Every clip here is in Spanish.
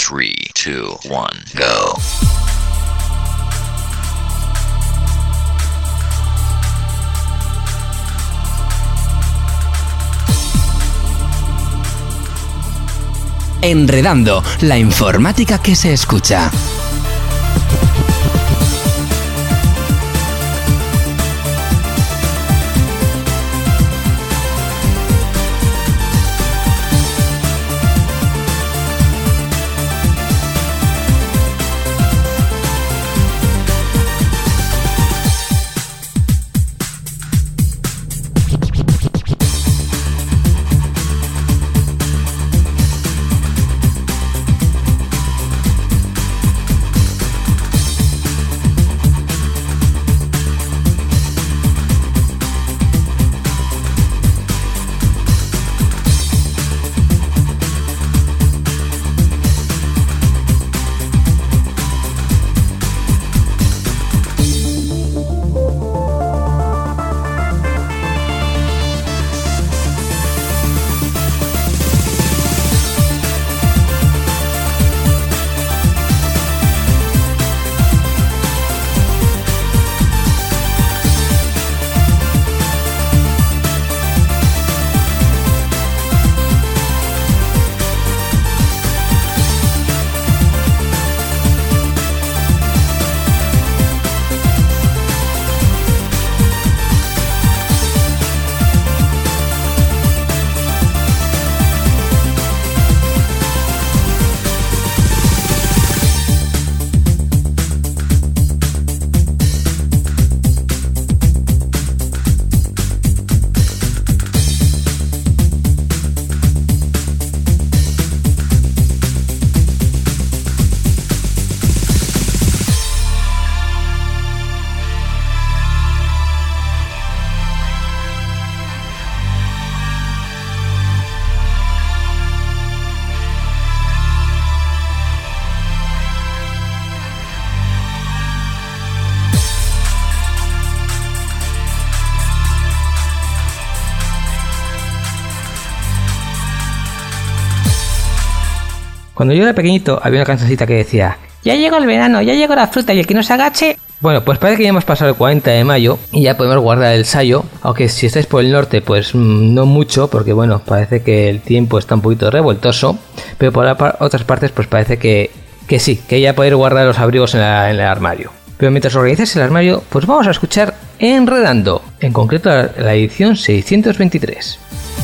3, 2, 1, go. Enredando, la informática que se escucha. Cuando yo era pequeñito había una cancioncita que decía: ya llegó el verano, ya llegó la fruta y el que no se agache. Bueno, pues parece que ya hemos pasado el 40 de mayo y ya podemos guardar el sayo, aunque si estáis por el norte pues no mucho, porque bueno, parece que el tiempo está un poquito revoltoso, pero por otras partes pues parece que sí, que ya podéis guardar los abrigos en el armario. Pero mientras organizáis el armario, pues vamos a escuchar Enredando, en concreto la edición 623.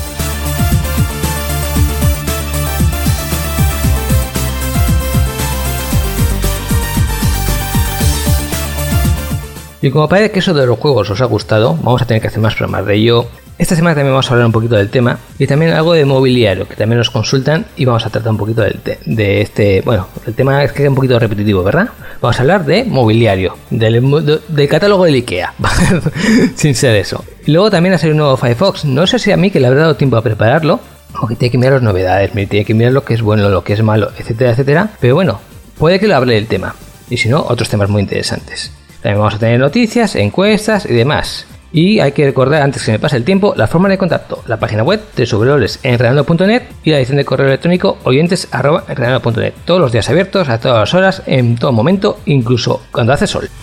Y como parece que eso de los juegos os ha gustado, vamos a tener que hacer más programas de ello. Esta semana también vamos a hablar un poquito del tema y también algo de mobiliario, que también nos consultan y vamos a tratar un poquito de este... Bueno, el tema es que es un poquito repetitivo, ¿verdad? Vamos a hablar de mobiliario, del catálogo del IKEA, sin ser eso. Y luego también ha salido un nuevo Firefox. No sé si a mí que le habrá dado tiempo a prepararlo, porque tiene que mirar las novedades, tiene que mirar lo que es bueno, lo que es malo, etcétera, etcétera. Pero bueno, puede que le hable del tema. Y si no, otros temas muy interesantes. También vamos a tener noticias, encuestas y demás. Y hay que recordar, antes que me pase el tiempo, la forma de contacto: la página web www.enredando.net y la dirección de correo electrónico oyentes@enredando.net. Todos los días abiertos, a todas las horas, en todo momento, incluso cuando hace sol.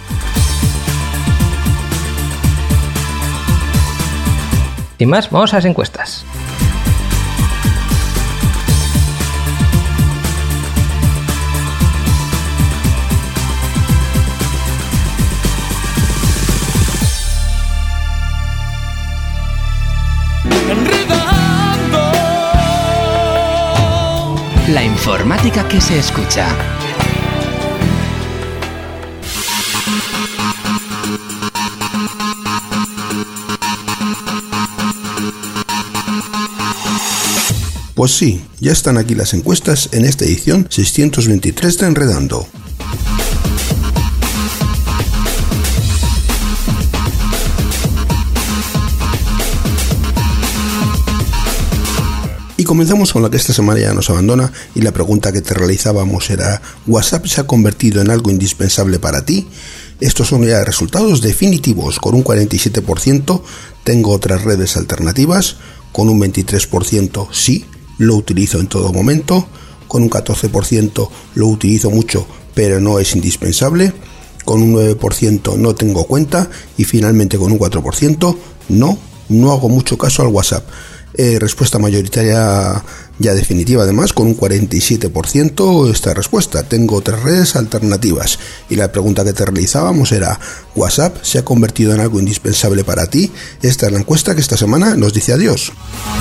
Sin más, vamos a las encuestas. La informática que se escucha. Pues sí, ya están aquí las encuestas en esta edición 623 de Enredando. Y comenzamos con la que esta semana ya nos abandona, y la pregunta que te realizábamos era: ¿WhatsApp se ha convertido en algo indispensable para ti? Estos son ya resultados definitivos. Con un 47% tengo otras redes alternativas, con un 23% sí, lo utilizo en todo momento, con un 14% lo utilizo mucho pero no es indispensable, con un 9% no tengo cuenta y finalmente con un 4% no hago mucho caso al WhatsApp. Respuesta mayoritaria ya definitiva, además, con un 47% esta respuesta. Tengo otras redes alternativas. Y la pregunta que te realizábamos era: ¿WhatsApp se ha convertido en algo indispensable para ti? Esta es la encuesta que esta semana nos dice adiós.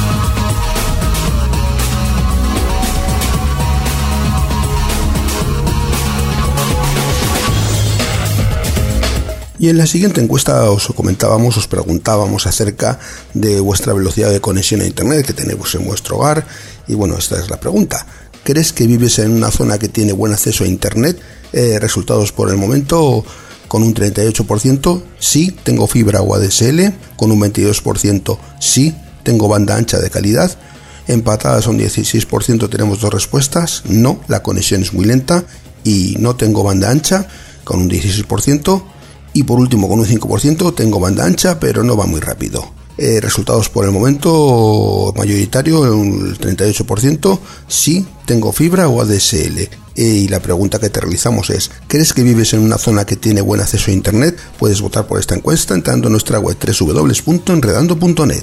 Y en la siguiente encuesta os preguntábamos acerca de vuestra velocidad de conexión a Internet que tenéis en vuestro hogar. Y bueno, esta es la pregunta. ¿Crees que vives en una zona que tiene buen acceso a Internet? Resultados por el momento: con un 38% sí, tengo fibra o ADSL, con un 22% sí, tengo banda ancha de calidad. Empatadas a un 16% tenemos dos respuestas: no, la conexión es muy lenta y no tengo banda ancha, con un 16%. Y por último, con un 5%, tengo banda ancha, pero no va muy rápido. Resultados por el momento: mayoritario, el 38%, sí, tengo fibra o ADSL. Y la pregunta que te realizamos es: ¿crees que vives en una zona que tiene buen acceso a Internet? Puedes votar por esta encuesta entrando en nuestra web www.enredando.net.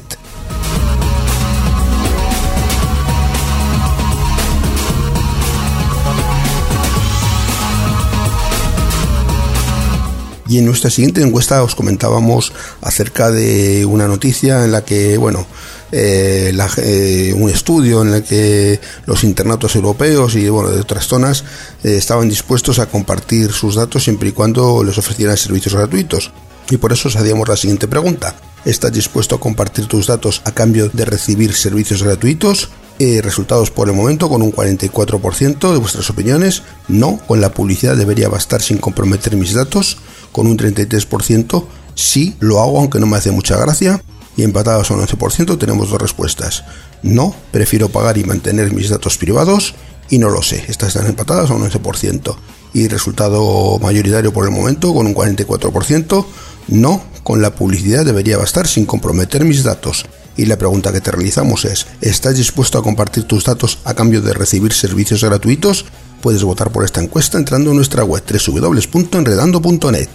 Y en nuestra siguiente encuesta os comentábamos acerca de una noticia en la que, un estudio en el que los internautas europeos y de otras zonas estaban dispuestos a compartir sus datos siempre y cuando les ofrecieran servicios gratuitos. Y por eso os hacíamos la siguiente pregunta: ¿estás dispuesto a compartir tus datos a cambio de recibir servicios gratuitos? Resultados por el momento: con un 44% de vuestras opiniones, no, con la publicidad debería bastar sin comprometer mis datos, con un 33%, sí, lo hago aunque no me hace mucha gracia, y empatados a un 11% tenemos dos respuestas: no, prefiero pagar y mantener mis datos privados, y no lo sé. Estas están empatadas a un 11%. Y resultado mayoritario por el momento, con un 44%, no, con la publicidad debería bastar sin comprometer mis datos. Y la pregunta que te realizamos es: ¿estás dispuesto a compartir tus datos a cambio de recibir servicios gratuitos? Puedes votar por esta encuesta entrando en nuestra web www.enredando.net.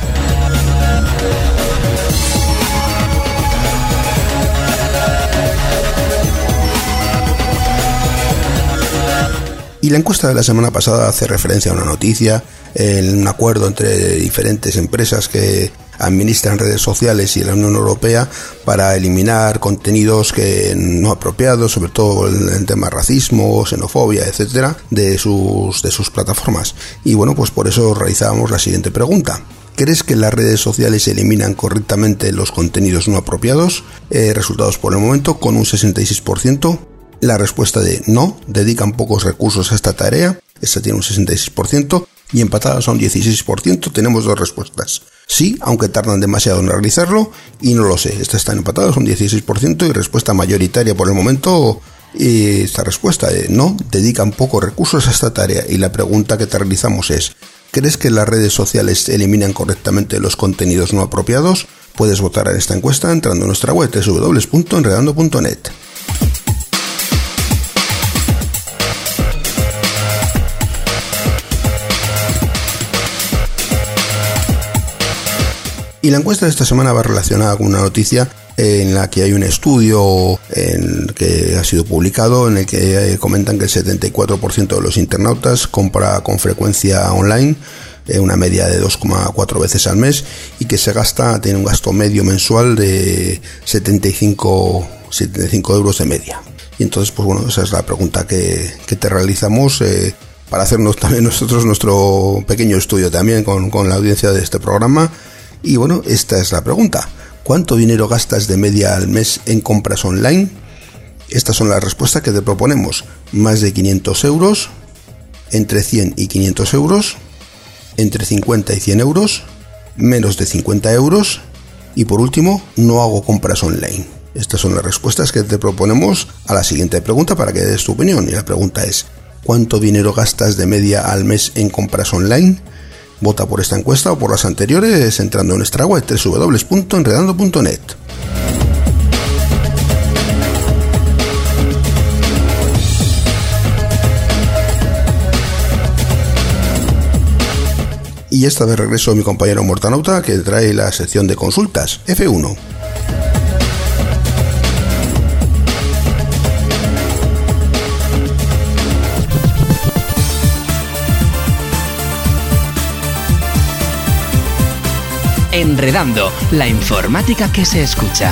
Y la encuesta de la semana pasada hace referencia a una noticia, en un acuerdo entre diferentes empresas que administran redes sociales y la Unión Europea para eliminar contenidos que no apropiados, sobre todo en tema racismo, xenofobia, etcétera, de sus plataformas. Y pues por eso realizábamos la siguiente pregunta: ¿crees que las redes sociales eliminan correctamente los contenidos no apropiados? Resultados por el momento: con un 66%. La respuesta de no, dedican pocos recursos a esta tarea, esta tiene un 66%, y empatadas a un 16% tenemos dos respuestas: sí, aunque tardan demasiado en realizarlo, y no lo sé. Estas están empatadas a un 16% y respuesta mayoritaria por el momento, y esta respuesta de no, dedican pocos recursos a esta tarea. Y la pregunta que te realizamos es: ¿crees que las redes sociales eliminan correctamente los contenidos no apropiados? Puedes votar en esta encuesta entrando en nuestra web www.enredando.net. Y la encuesta de esta semana va relacionada con una noticia en la que hay un estudio que ha sido publicado en el que comentan que el 74% de los internautas compra con frecuencia online, una media de 2,4 veces al mes, y que tiene un gasto medio mensual de 75 euros de media. Y entonces, esa es la pregunta que te realizamos para hacernos también nosotros nuestro pequeño estudio también con la audiencia de este programa. Y esta es la pregunta: ¿cuánto dinero gastas de media al mes en compras online? Estas son las respuestas que te proponemos: más de 500 euros, entre 100 y 500 euros, entre 50 y 100 euros, menos de 50 euros, y por último, no hago compras online. Estas son las respuestas que te proponemos a la siguiente pregunta para que des tu opinión. Y la pregunta es: ¿cuánto dinero gastas de media al mes en compras online? Vota por esta encuesta o por las anteriores entrando en nuestra web www.enredando.net. Y ya está de regreso mi compañero Mortanauta, que trae la sección de consultas, F1. Enredando, la informática que se escucha.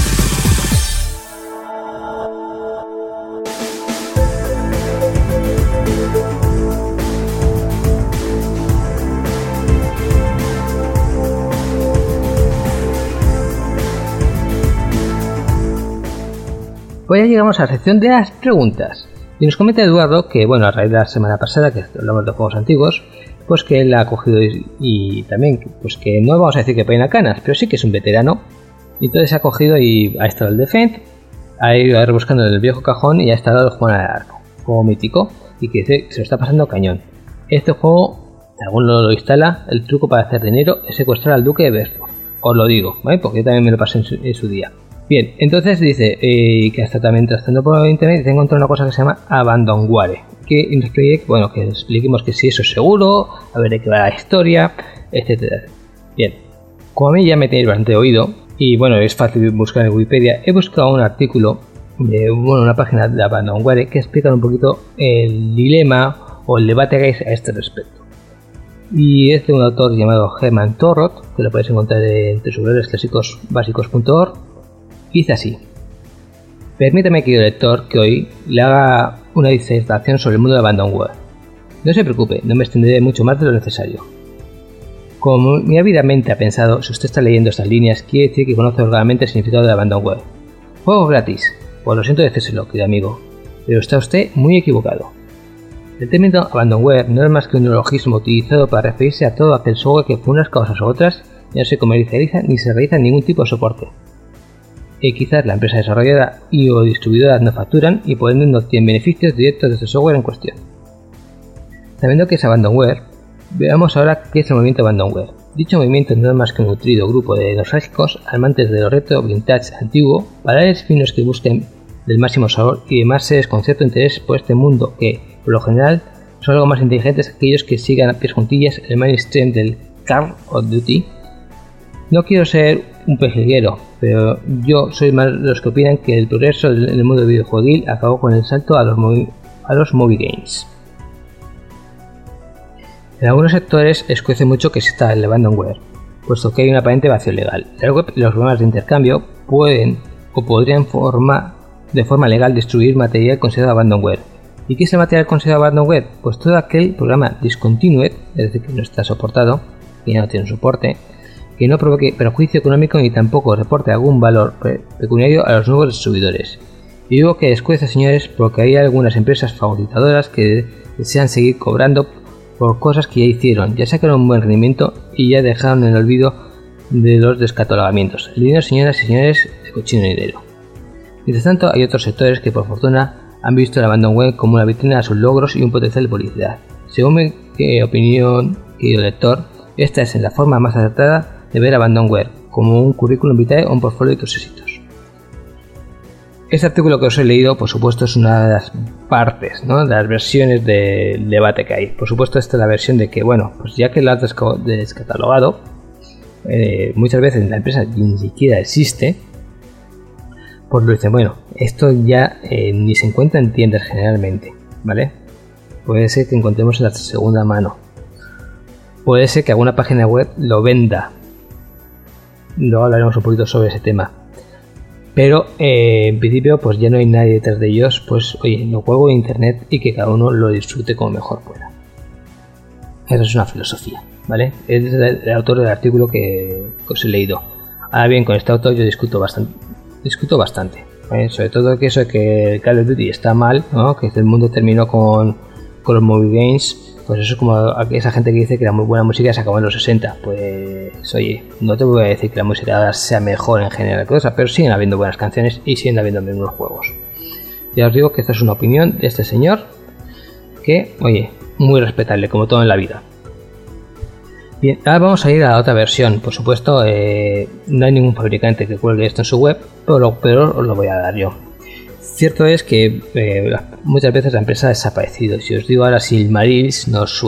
Pues ya llegamos a la sección de las preguntas. Y nos comenta Eduardo que, bueno, a raíz de la semana pasada, que hablamos de juegos antiguos, pues que él ha cogido y también, pues que no vamos a decir que peina canas, pero sí que es un veterano. Y entonces ha cogido y ha instalado el Defend, ha ido rebuscando en el viejo cajón y ha instalado el Juego al Arco, juego mítico, y que se lo está pasando cañón. Este juego, si alguno lo instala, el truco para hacer dinero es secuestrar al duque de Bedford. Os lo digo, ¿vale? Porque yo también me lo pasé en su día. Bien, entonces dice que está también trazando por internet y te encontrado una cosa que se llama Abandonware, que incluye, bueno, que expliquemos que si eso es seguro, a ver de qué va la historia, etcétera. Bien, como a mí ya me tenéis bastante oído, y bueno, es fácil buscar en Wikipedia, he buscado un artículo de una página de Abandonware que explica un poquito el dilema o el debate que hay a este respecto. Y es de un autor llamado Herman Torrot, que lo podéis encontrar en www.clásicosbásicos.org. Dice así: permítame, querido lector, que hoy le haga una disertación sobre el mundo de Abandonware. No se preocupe, no me extenderé mucho más de lo necesario. Como mi ávida mente ha pensado, si usted está leyendo estas líneas, quiere decir que conoce realmente el significado de Abandonware. Juego gratis. Pues lo siento decírselo, querido amigo, pero está usted muy equivocado. El término Abandonware no es más que un neologismo utilizado para referirse a todo aquel software que por unas causas u otras ya no se comercializa ni se realiza ningún tipo de soporte. Quizás la empresa desarrolladora y o distribuidora no facturan y por ende no obtienen beneficios directos de este software en cuestión. Sabiendo que es Abandonware, veamos ahora qué es el movimiento Abandonware. Dicho movimiento no es más que un nutrido grupo de nostálgicos amantes de lo retro, vintage, antiguo, valores finos que busquen del máximo sabor y demás seres con cierto interés por este mundo que, por lo general, son algo más inteligentes que aquellos que sigan a pies juntillas el mainstream del Call of Duty. No quiero ser un pejiguero, pero yo soy más de los que opinan que el progreso en el mundo videojueguil acabó con el salto a los movie games. En algunos sectores escuece mucho que se está el Abandonware, puesto que hay un aparente vacío legal. La web y los programas de intercambio pueden o podrían de forma legal distribuir material considerado Abandonware. ¿Y qué es el material considerado Abandonware? Pues todo aquel programa discontinued, es decir, que no está soportado, que ya no tiene soporte, que no provoque perjuicio económico ni tampoco reporte algún valor pecuniario a los nuevos distribuidores. Y digo que escuece, señores, porque hay algunas empresas favoritadoras que desean seguir cobrando por cosas que ya hicieron, ya sacaron un buen rendimiento y ya dejaron en el olvido de los descatalogamientos. El dinero, señoras y señores, es cochino dinero. Mientras tanto, hay otros sectores que por fortuna han visto el Abandonware como una vitrina a sus logros y un potencial de publicidad. Según mi opinión, querido lector, esta es la forma más acertada de ver Abandonware, como un currículum vitae o un portfolio de tus éxitos. Este artículo que os he leído, por supuesto, es una de las partes, ¿no?, de las versiones del debate que hay. Por supuesto, esta es la versión de que, bueno, pues ya que lo has descatalogado, muchas veces la empresa ni siquiera existe, pues lo dicen, bueno, esto ya ni se encuentra en tiendas generalmente, ¿vale? Puede ser que encontremos en la segunda mano. Puede ser que alguna página web lo venda. Luego hablaremos un poquito sobre ese tema. Pero en principio pues ya no hay nadie detrás de ellos, pues oye, lo juego en internet y que cada uno lo disfrute como mejor pueda. Esa es una filosofía, ¿vale? Es el autor del artículo que os he leído. Ahora bien, con este autor yo discuto bastante, ¿vale? Sobre todo que eso de que el Call of Duty está mal, ¿no?, que el mundo terminó con los movie games. Pues eso es como esa gente que dice que la muy buena música se acabó en los 60. Pues oye, no te voy a decir que la música ahora sea mejor en general que otra, pero siguen habiendo buenas canciones y siguen habiendo buenos juegos. Ya os digo que esta es una opinión de este señor que, oye, muy respetable, como todo en la vida. Bien, ahora vamos a ir a la otra versión. Por supuesto, no hay ningún fabricante que cuelgue esto en su web, pero os lo voy a dar yo. Cierto es que muchas veces la empresa ha desaparecido. Si os digo ahora Silmarils, no os suena.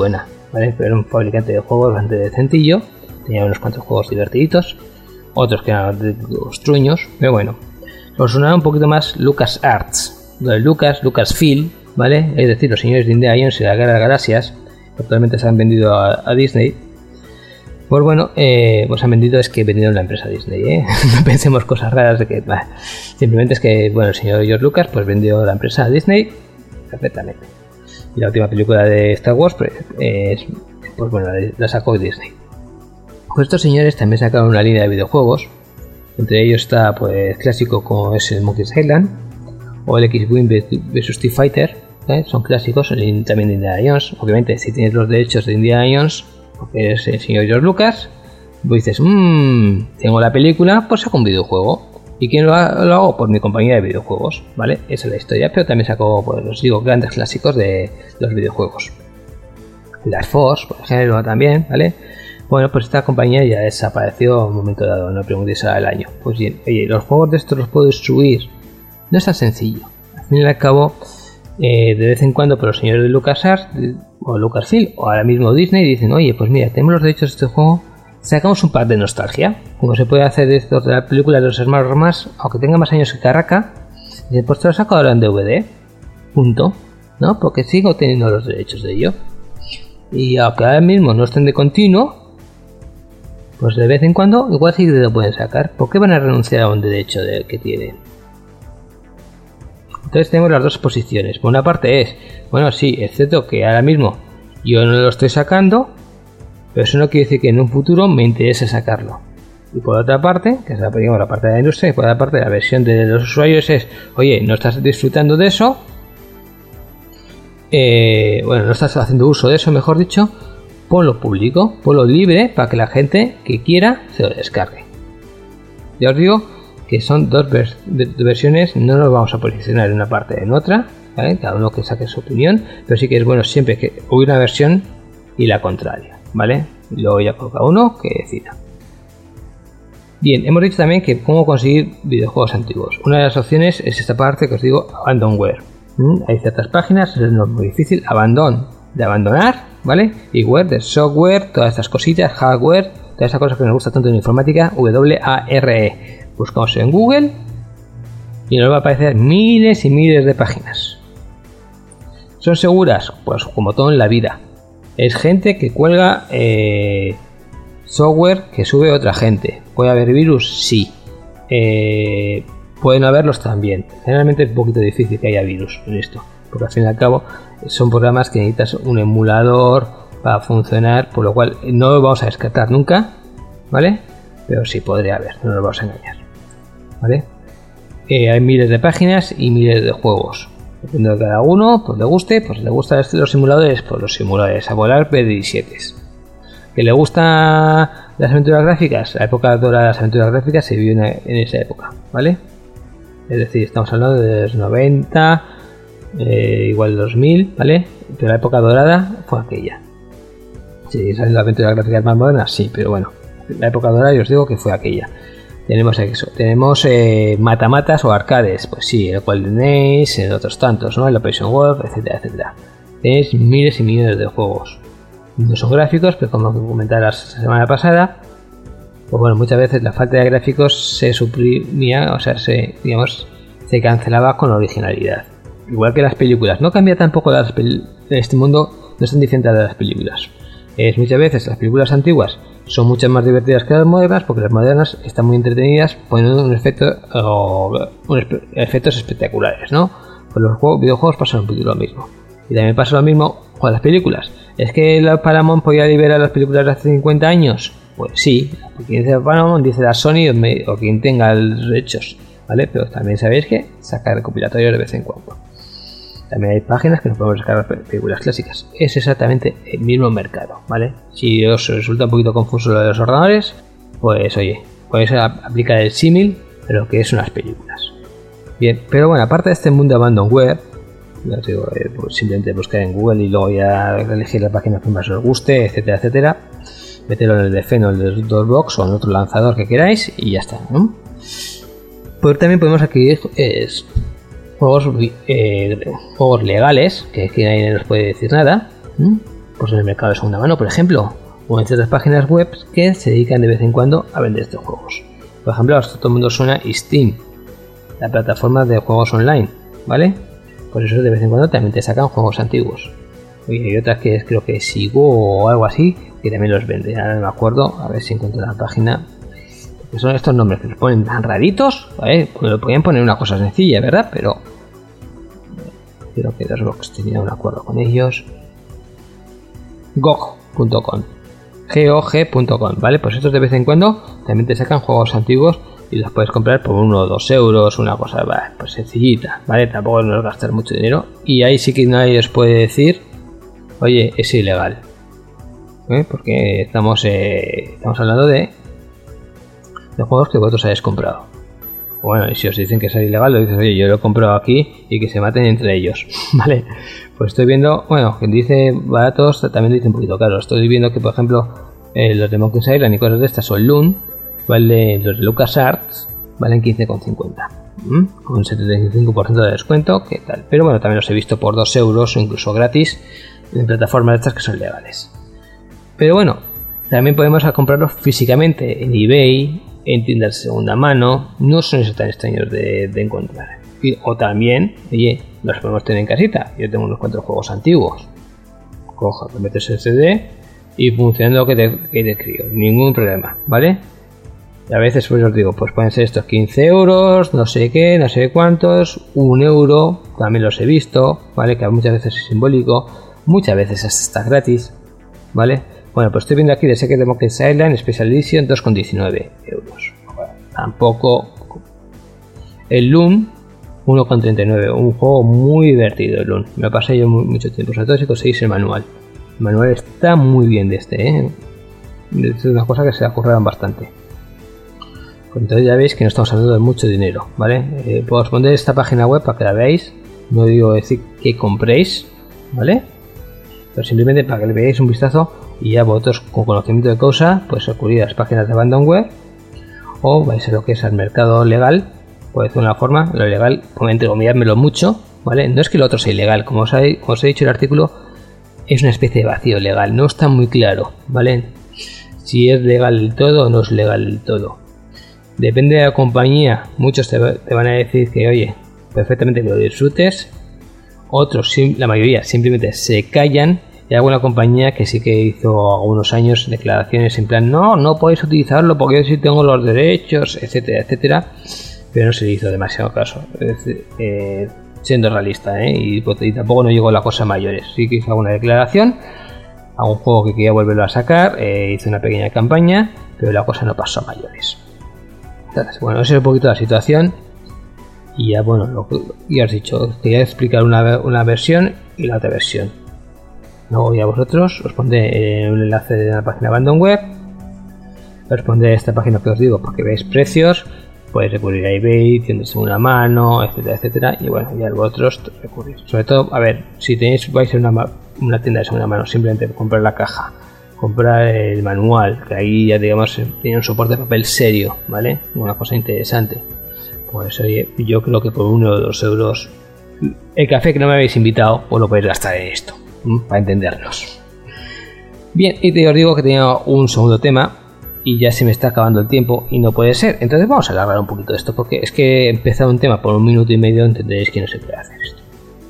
¿vale? Pero era un fabricante de juegos bastante sencillo, tenía unos cuantos juegos divertiditos, otros que eran de los truños, pero bueno, os sonaba un poquito más LucasArts, lo de Lucasfilm, ¿vale? Es decir, los señores de Indiana Jones y la Guerra de las Galaxias, que actualmente se han vendido a Disney. Pues bueno, pues han vendido, es que vendieron la empresa Disney, ¿eh? No pensemos cosas raras de que, simplemente es que, bueno, el señor George Lucas pues vendió la empresa a Disney perfectamente. Y la última película de Star Wars, pues bueno, la sacó Disney. Pues estos señores también sacaron una línea de videojuegos. Entre ellos está, pues, clásico como es el Monkey's Island o el X-Wing vs Street Fighter, ¿eh? Son clásicos, también de Indiana Jones. Obviamente, si tienes los derechos de Indiana Jones, porque es el señor George Lucas, pues dices, tengo la película, pues saco un videojuego. ¿Y quién lo hago? Por mi compañía de videojuegos, ¿vale? Esa es la historia, pero también sacó, pues os digo, grandes clásicos de los videojuegos. Las Force, por ejemplo, también, ¿vale? Bueno, pues esta compañía ya desapareció en un momento dado, no preguntéis al año. Pues bien, oye, los juegos de estos los puedo destruir. No es tan sencillo. Al fin y al cabo, de vez en cuando, por los señores de LucasArts o Lucasfilm o ahora mismo Disney dicen, oye, pues mira, tenemos los derechos de este juego, sacamos un pack de nostalgia, como se puede hacer de esto de la película de los hermanos más, aunque tenga más años que Carraca, y después te lo saco ahora en DVD, punto, ¿no? Porque sigo teniendo los derechos de ello. Y aunque ahora mismo no estén de continuo, pues de vez en cuando igual sí que lo pueden sacar. ¿Por qué van a renunciar a un derecho que tienen? Entonces tenemos las dos posiciones. Por una parte es, bueno, sí, es cierto que ahora mismo yo no lo estoy sacando, pero eso no quiere decir que en un futuro me interese sacarlo. Y por otra parte, que es la parte de la industria, y por otra parte la versión de los usuarios es, oye, no estás disfrutando de eso, bueno, no estás haciendo uso de eso, mejor dicho, ponlo público, ponlo libre para que la gente que quiera se lo descargue. Ya os digo que son dos versiones, no nos vamos a posicionar en una parte o en otra, ¿vale? Cada uno que saque su opinión, pero sí que es bueno siempre que hubiera una versión y la contraria, ¿vale? Y luego ya cada uno que decida. Bien, hemos dicho también que cómo conseguir videojuegos antiguos. Una de las opciones es esta parte que os digo, abandonware. Hay ciertas páginas, es muy difícil, de abandonar, ¿vale? Y ware, de software, todas estas cositas, hardware, todas estas cosas que nos gusta tanto en informática, WARE. Buscamos en Google y nos va a aparecer miles y miles de páginas. ¿Son seguras? Pues como todo en la vida. Es gente que cuelga software que sube otra gente. ¿Puede haber virus? Sí. Pueden haberlos también. Generalmente es un poquito difícil que haya virus en esto, porque al fin y al cabo son programas que necesitas un emulador para funcionar, por lo cual no lo vamos a descartar nunca, ¿vale? Pero sí podría haber, no nos vamos a engañar, ¿vale? Hay miles de páginas y miles de juegos. Depende de cada uno, pues le guste, pues le gustan los simuladores, pues los simuladores a volar B17. ¿Que le gusta las aventuras gráficas? La época dorada de las aventuras gráficas se vivió en esa época, ¿vale? Es decir, estamos hablando de los 90, igual 2000, ¿vale? Pero la época dorada fue aquella. Sí, salen las aventuras gráficas más modernas, sí, pero bueno, la época dorada yo os digo que fue aquella. Tenemos eso, tenemos matamatas o arcades, pues sí, el Golden Age, en otros tantos, ¿no? El Operation Wolf, etcétera, etcétera. Tenéis miles y millones de juegos. No son gráficos, pero como comenté la semana pasada, pues bueno, muchas veces la falta de gráficos se suprimía, o sea, se cancelaba con originalidad. Igual que las películas, no cambia tampoco en este mundo, no están diferentes de las películas. Muchas veces las películas antiguas son mucho más divertidas que las modernas, porque las modernas están muy entretenidas poniendo efectos espectaculares, ¿no? Con los videojuegos pasa un poquito lo mismo. Y también pasa lo mismo con las películas. ¿Es que la Paramount podía liberar las películas de hace 50 años? Pues sí, quien dice Paramount dice la Sony o quien tenga los derechos, ¿vale? Pero también sabéis que saca recopilatorios de vez en cuando. También hay páginas que nos podemos sacar películas clásicas. Es exactamente el mismo mercado, ¿vale? Si os resulta un poquito confuso lo de los ordenadores, pues oye, podéis aplicar el símil de lo que es unas películas. Bien, pero bueno, aparte de este mundo de abandonware, ya os digo, pues simplemente buscar en Google y luego ya elegir la página que más os guste, etcétera, etcétera. Meterlo en el de Feno, en el de Dropbox o en otro lanzador que queráis y ya está, ¿no? Pero también podemos adquirir juegos legales, que aquí nadie nos puede decir nada, pues en el mercado de segunda mano, por ejemplo, o en ciertas páginas web que se dedican de vez en cuando a vender estos juegos. Por ejemplo, a todo el mundo suena Steam, la plataforma de juegos online, ¿vale? Por eso de vez en cuando también te sacan juegos antiguos. Y hay otras que creo que es Sigo o algo así, que también los venden. Ahora no me acuerdo, a ver si encuentro la página. Que son estos nombres que los ponen tan raritos, ¿vale? Pues lo podían poner una cosa sencilla, ¿verdad? Pero creo que DOSBox tenía un acuerdo con ellos. GOG.com, GOG.com, ¿vale? Pues estos de vez en cuando también te sacan juegos antiguos y los puedes comprar por 1 o 2 euros, una cosa, pues sencillita, ¿vale? Tampoco nos gastar mucho dinero. Y ahí sí que nadie os puede decir, oye, es ilegal, porque estamos hablando de juegos que vosotros hayáis comprado. Bueno, y si os dicen que es ilegal, lo dices, oye, yo lo he comprado aquí y que se maten entre ellos, ¿vale? Pues estoy viendo, bueno, quien dice baratos también dice un poquito caro. Estoy viendo que, por ejemplo, los de Monkey Island y cosas de estas, o el Loon, vale, los de LucasArts valen 15,50, con 75% de descuento, ¿qué tal? Pero bueno, también los he visto por 2 euros o incluso gratis en plataformas estas que son legales. Pero bueno, también podemos comprarlos físicamente en eBay, en tiendas de segunda mano, no son tan extraños de encontrar. O también, oye, los podemos tener en casita. Yo tengo unos cuantos juegos antiguos. Coja, te metes el CD y funcionando que te crío, ningún problema, ¿vale? Y a veces pues os digo, pues pueden ser estos 15 euros, no sé qué, no sé cuántos, 1 euro, también los he visto, ¿vale? Que muchas veces es simbólico, muchas veces hasta está gratis, ¿vale? Bueno, pues estoy viendo aquí de Secret of Monkey Island Special Edition 2,19 euros. Bueno, tampoco. El Loon 1,39, un juego muy divertido el Loon. Me lo pasé yo mucho tiempo, sobre todo si conseguís el manual. El manual está muy bien de este, Es una cosa que se ocurrieron bastante. Pues entonces ya veis que no estamos hablando de mucho dinero, ¿vale? Puedo os pondré esta página web para que la veáis. No digo decir que compréis, ¿vale? Pero simplemente para que le veáis un vistazo y ya vosotros con conocimiento de causa pues recurrir a las páginas de abandonware o vais a lo que es al mercado legal, pues de una forma, lo legal, entre comillármelo mucho, ¿vale? No es que lo otro sea ilegal, como os he dicho, el artículo es una especie de vacío legal, no está muy claro, ¿vale? Si es legal del todo o no es legal del todo. Depende de la compañía, muchos te van a decir que, oye, perfectamente que lo disfrutes, otros, la mayoría, simplemente se callan. Y hay alguna compañía que sí que hizo algunos años declaraciones en plan, no podéis utilizarlo porque yo sí tengo los derechos, etcétera, etcétera, pero no se le hizo demasiado caso, siendo realista, y tampoco no llegó la cosa a mayores. Sí que hizo alguna declaración a un juego que quería volverlo a sacar, hizo una pequeña campaña, pero la cosa no pasó a mayores. Entonces, bueno, esa es un poquito la situación. Y ya, bueno, ya os he dicho, quería explicar una versión y la otra versión. Luego ya vosotros os pondré un enlace de la página Abandonware. Os pondré esta página que os digo para que veáis precios. Podéis recurrir a eBay, tiendas de segunda mano, etcétera, etcétera. Y bueno, ya vosotros recurrir. Sobre todo, a ver, si vais a una tienda de segunda mano, simplemente comprar la caja, comprar el manual, que ahí ya digamos tiene un soporte de papel serio, ¿vale? Una cosa interesante. Pues oye, yo creo que por 1 o 2 euros el café que no me habéis invitado, pues lo podéis gastar en esto, para entendernos. Bien, y os digo que tenía un segundo tema y ya se me está acabando el tiempo y no puede ser. Entonces vamos a alargar un poquito esto, porque es que he empezado un tema por 1 minuto y medio, entenderéis que no se puede hacer esto.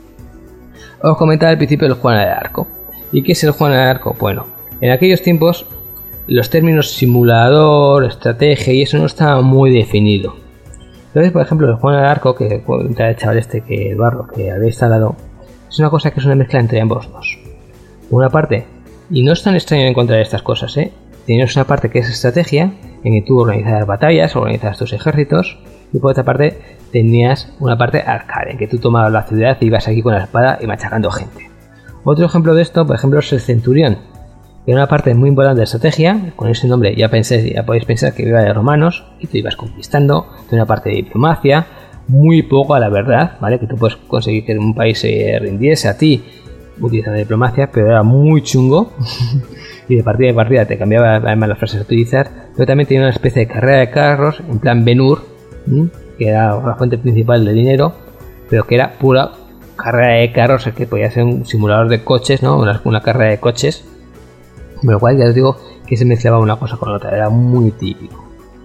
Os comentaba al principio el Juana de Arco. ¿Y qué es el Juana de Arco? Bueno, en aquellos tiempos los términos simulador, estrategia y eso no estaba muy definido. Entonces, por ejemplo, el Juana de Arco, que cuenta el chaval que el barro que había instalado, es una cosa que es una mezcla entre ambos dos. Por una parte, y no es tan extraño encontrar estas cosas, tienes una parte que es estrategia, en que tú organizas batallas, organizas tus ejércitos, y por otra parte tenías una parte arcade, en que tú tomabas la ciudad y ibas aquí con la espada y machacando gente. Otro ejemplo de esto, por ejemplo, es el Centurión, que era una parte muy importante de estrategia. Con ese nombre ya podéis pensar que iba de romanos y tú ibas conquistando. Tiene una parte de diplomacia, muy poco a la verdad, ¿vale? Que tú puedes conseguir que un país se rindiese a ti utilizando diplomacia, pero era muy chungo y de partida en partida te cambiaba además las frases a utilizar. Pero también tenía una especie de carrera de carros en plan Ben-Hur, que era la fuente principal de dinero, pero que era pura carrera de carros, que podía ser un simulador de coches, ¿no? Una carrera de coches, con lo cual ya os digo que se mezclaba una cosa con la otra, era muy típico.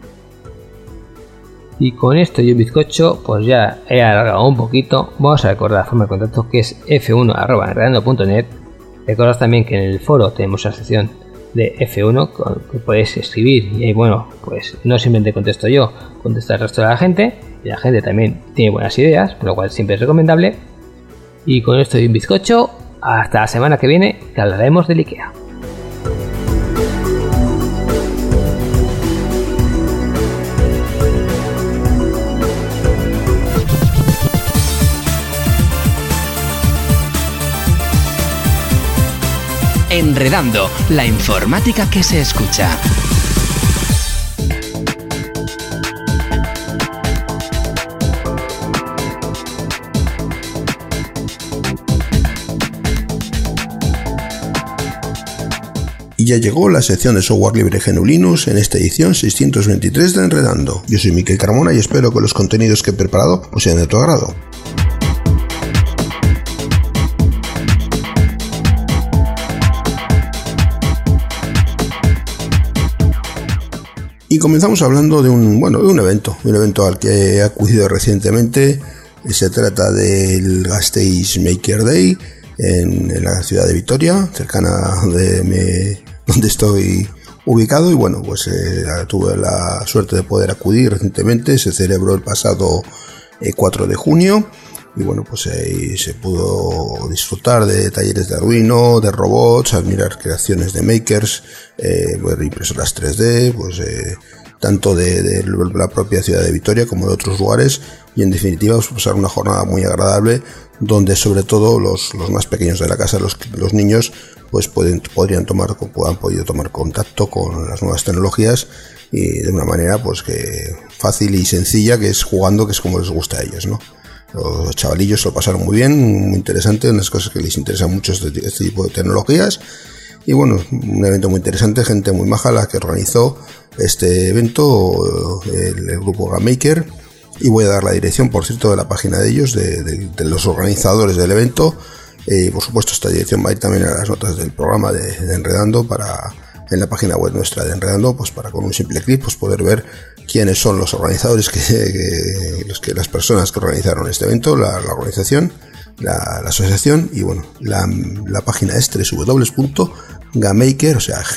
Y con esto y un bizcocho, pues ya he alargado un poquito. Vamos a recordar la forma de contacto, que es f1@enredando.net. Recordad también que en el foro tenemos la sección de F1 que podéis escribir, y ahí, bueno, pues no simplemente contesto yo, contesta el resto de la gente, y la gente también tiene buenas ideas, por lo cual siempre es recomendable. Y con esto y un bizcocho, hasta la semana que viene, que hablaremos del IKEA. Enredando, la informática que se escucha. Y ya llegó la sección de software libre GNU Linux en esta edición 623 de Enredando. Yo soy Miquel Carmona y espero que los contenidos que he preparado pues sean de tu agrado. Y comenzamos hablando de un evento al que he acudido recientemente. Se trata del Gasteiz Maker Day en la ciudad de Vitoria, cercana de donde estoy ubicado, y bueno, pues tuve la suerte de poder acudir recientemente. Se celebró el pasado 4 de junio y bueno, pues ahí se pudo disfrutar de talleres de Arduino, de robots, admirar creaciones de makers, ver impresoras 3D, pues tanto de la propia ciudad de Vitoria como de otros lugares, y en definitiva pues pasar una jornada muy agradable donde sobre todo los más pequeños de la casa, los niños, pues han podido tomar contacto con las nuevas tecnologías y de una manera pues que fácil y sencilla, que es jugando, que es como les gusta a ellos, ¿no? Los chavalillos lo pasaron muy bien, muy interesante, unas cosas que les interesan mucho este tipo de tecnologías. Y bueno, un evento muy interesante, gente muy maja la que organizó este evento, el grupo GameMaker. Y voy a dar la dirección, por cierto, de la página de ellos, de los organizadores del evento. Por supuesto, esta dirección va a ir también a las notas del programa de Enredando, en la página web nuestra de Enredando, pues para con un simple clic pues poder ver quiénes son los organizadores, las personas que organizaron este evento, la organización, la asociación. Y bueno, la página es www.gamaker, o sea,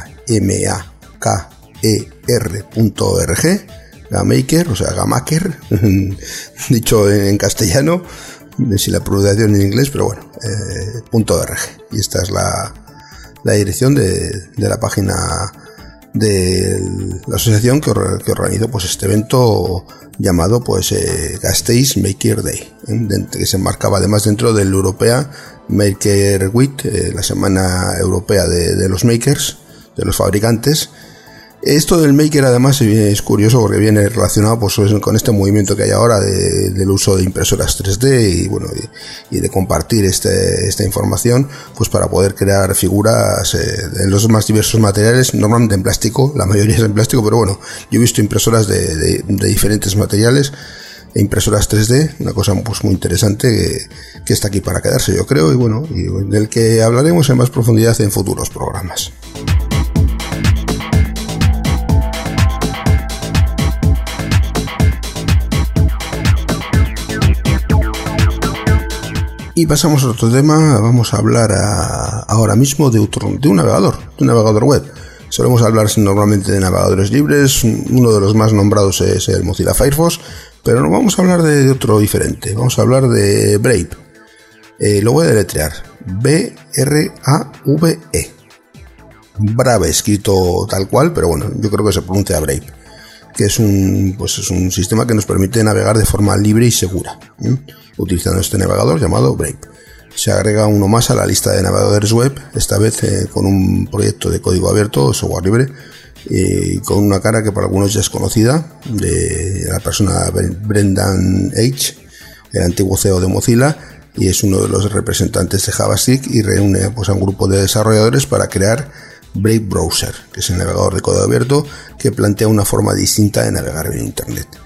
GAMAKER.org, GameMaker, o sea, Gamaker, dicho en castellano, si la pronunciación en inglés, pero bueno, .org. Y esta es la dirección de la página de la asociación que organizó pues este evento llamado pues Gasteiz Maker Day, que se enmarcaba además dentro del Europea Maker Week, la semana europea de los makers, de los fabricantes. Esto del maker además es curioso porque viene relacionado pues con este movimiento que hay ahora del uso de impresoras 3D y bueno, y de compartir esta información pues para poder crear figuras en los más diversos materiales, normalmente en plástico, la mayoría es en plástico, pero bueno, yo he visto impresoras de diferentes materiales e impresoras 3D, una cosa pues muy interesante que está aquí para quedarse, yo creo, y bueno, y del que hablaremos en más profundidad en futuros programas. Y pasamos a otro tema. Vamos a hablar ahora mismo de un navegador web. Solemos hablar normalmente de navegadores libres, uno de los más nombrados es el Mozilla Firefox, pero no vamos a hablar de otro diferente, vamos a hablar de Brave. Lo voy a deletrear, B-R-A-V-E. Brave escrito tal cual, pero bueno, yo creo que se pronuncia Brave, que es un sistema que nos permite navegar de forma libre y segura, utilizando este navegador llamado Brave. Se agrega uno más a la lista de navegadores web, esta vez con un proyecto de código abierto, software libre, y con una cara que para algunos ya es conocida, de la persona Brendan Eich, el antiguo CEO de Mozilla, y es uno de los representantes de JavaScript y reúne pues a un grupo de desarrolladores para crear Brave Browser, que es el navegador de código abierto que plantea una forma distinta de navegar en Internet.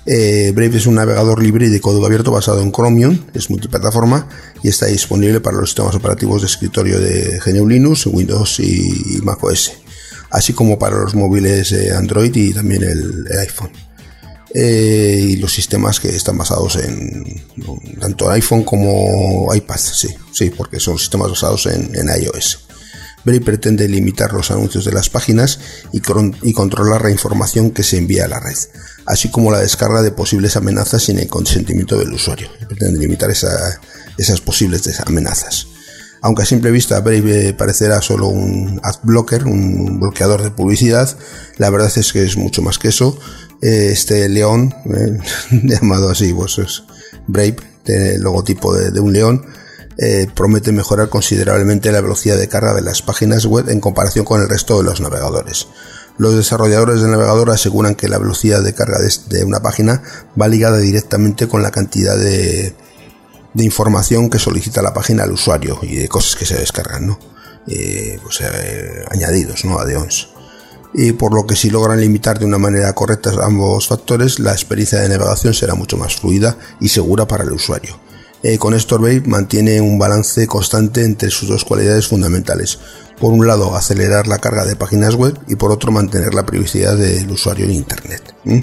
Brave es un navegador libre y de código abierto basado en Chromium, es multiplataforma y está disponible para los sistemas operativos de escritorio de GNU Linux, Windows y macOS, así como para los móviles Android y también el iPhone. Y los sistemas que están basados en tanto iPhone como iPad, sí, porque son sistemas basados en iOS. Brave pretende limitar los anuncios de las páginas y controlar la información que se envía a la red, así como la descarga de posibles amenazas sin el consentimiento del usuario. Pretende limitar esas posibles amenazas. Aunque a simple vista Brave parecerá solo un ad blocker, un bloqueador de publicidad, la verdad es que es mucho más que eso. Este león, llamado así, pues es Brave, tiene el logotipo de un león, promete mejorar considerablemente la velocidad de carga de las páginas web en comparación con el resto de los navegadores. Los desarrolladores del navegador aseguran que la velocidad de carga de una página va ligada directamente con la cantidad de información que solicita la página al usuario y de cosas que se descargan, ¿no? Añadidos, ¿no? Add-ons. Y por lo que si logran limitar de una manera correcta ambos factores, la experiencia de navegación será mucho más fluida y segura para el usuario. Con esto Brave mantiene un balance constante entre sus dos cualidades fundamentales. Por un lado, acelerar la carga de páginas web y por otro, mantener la privacidad del usuario en Internet.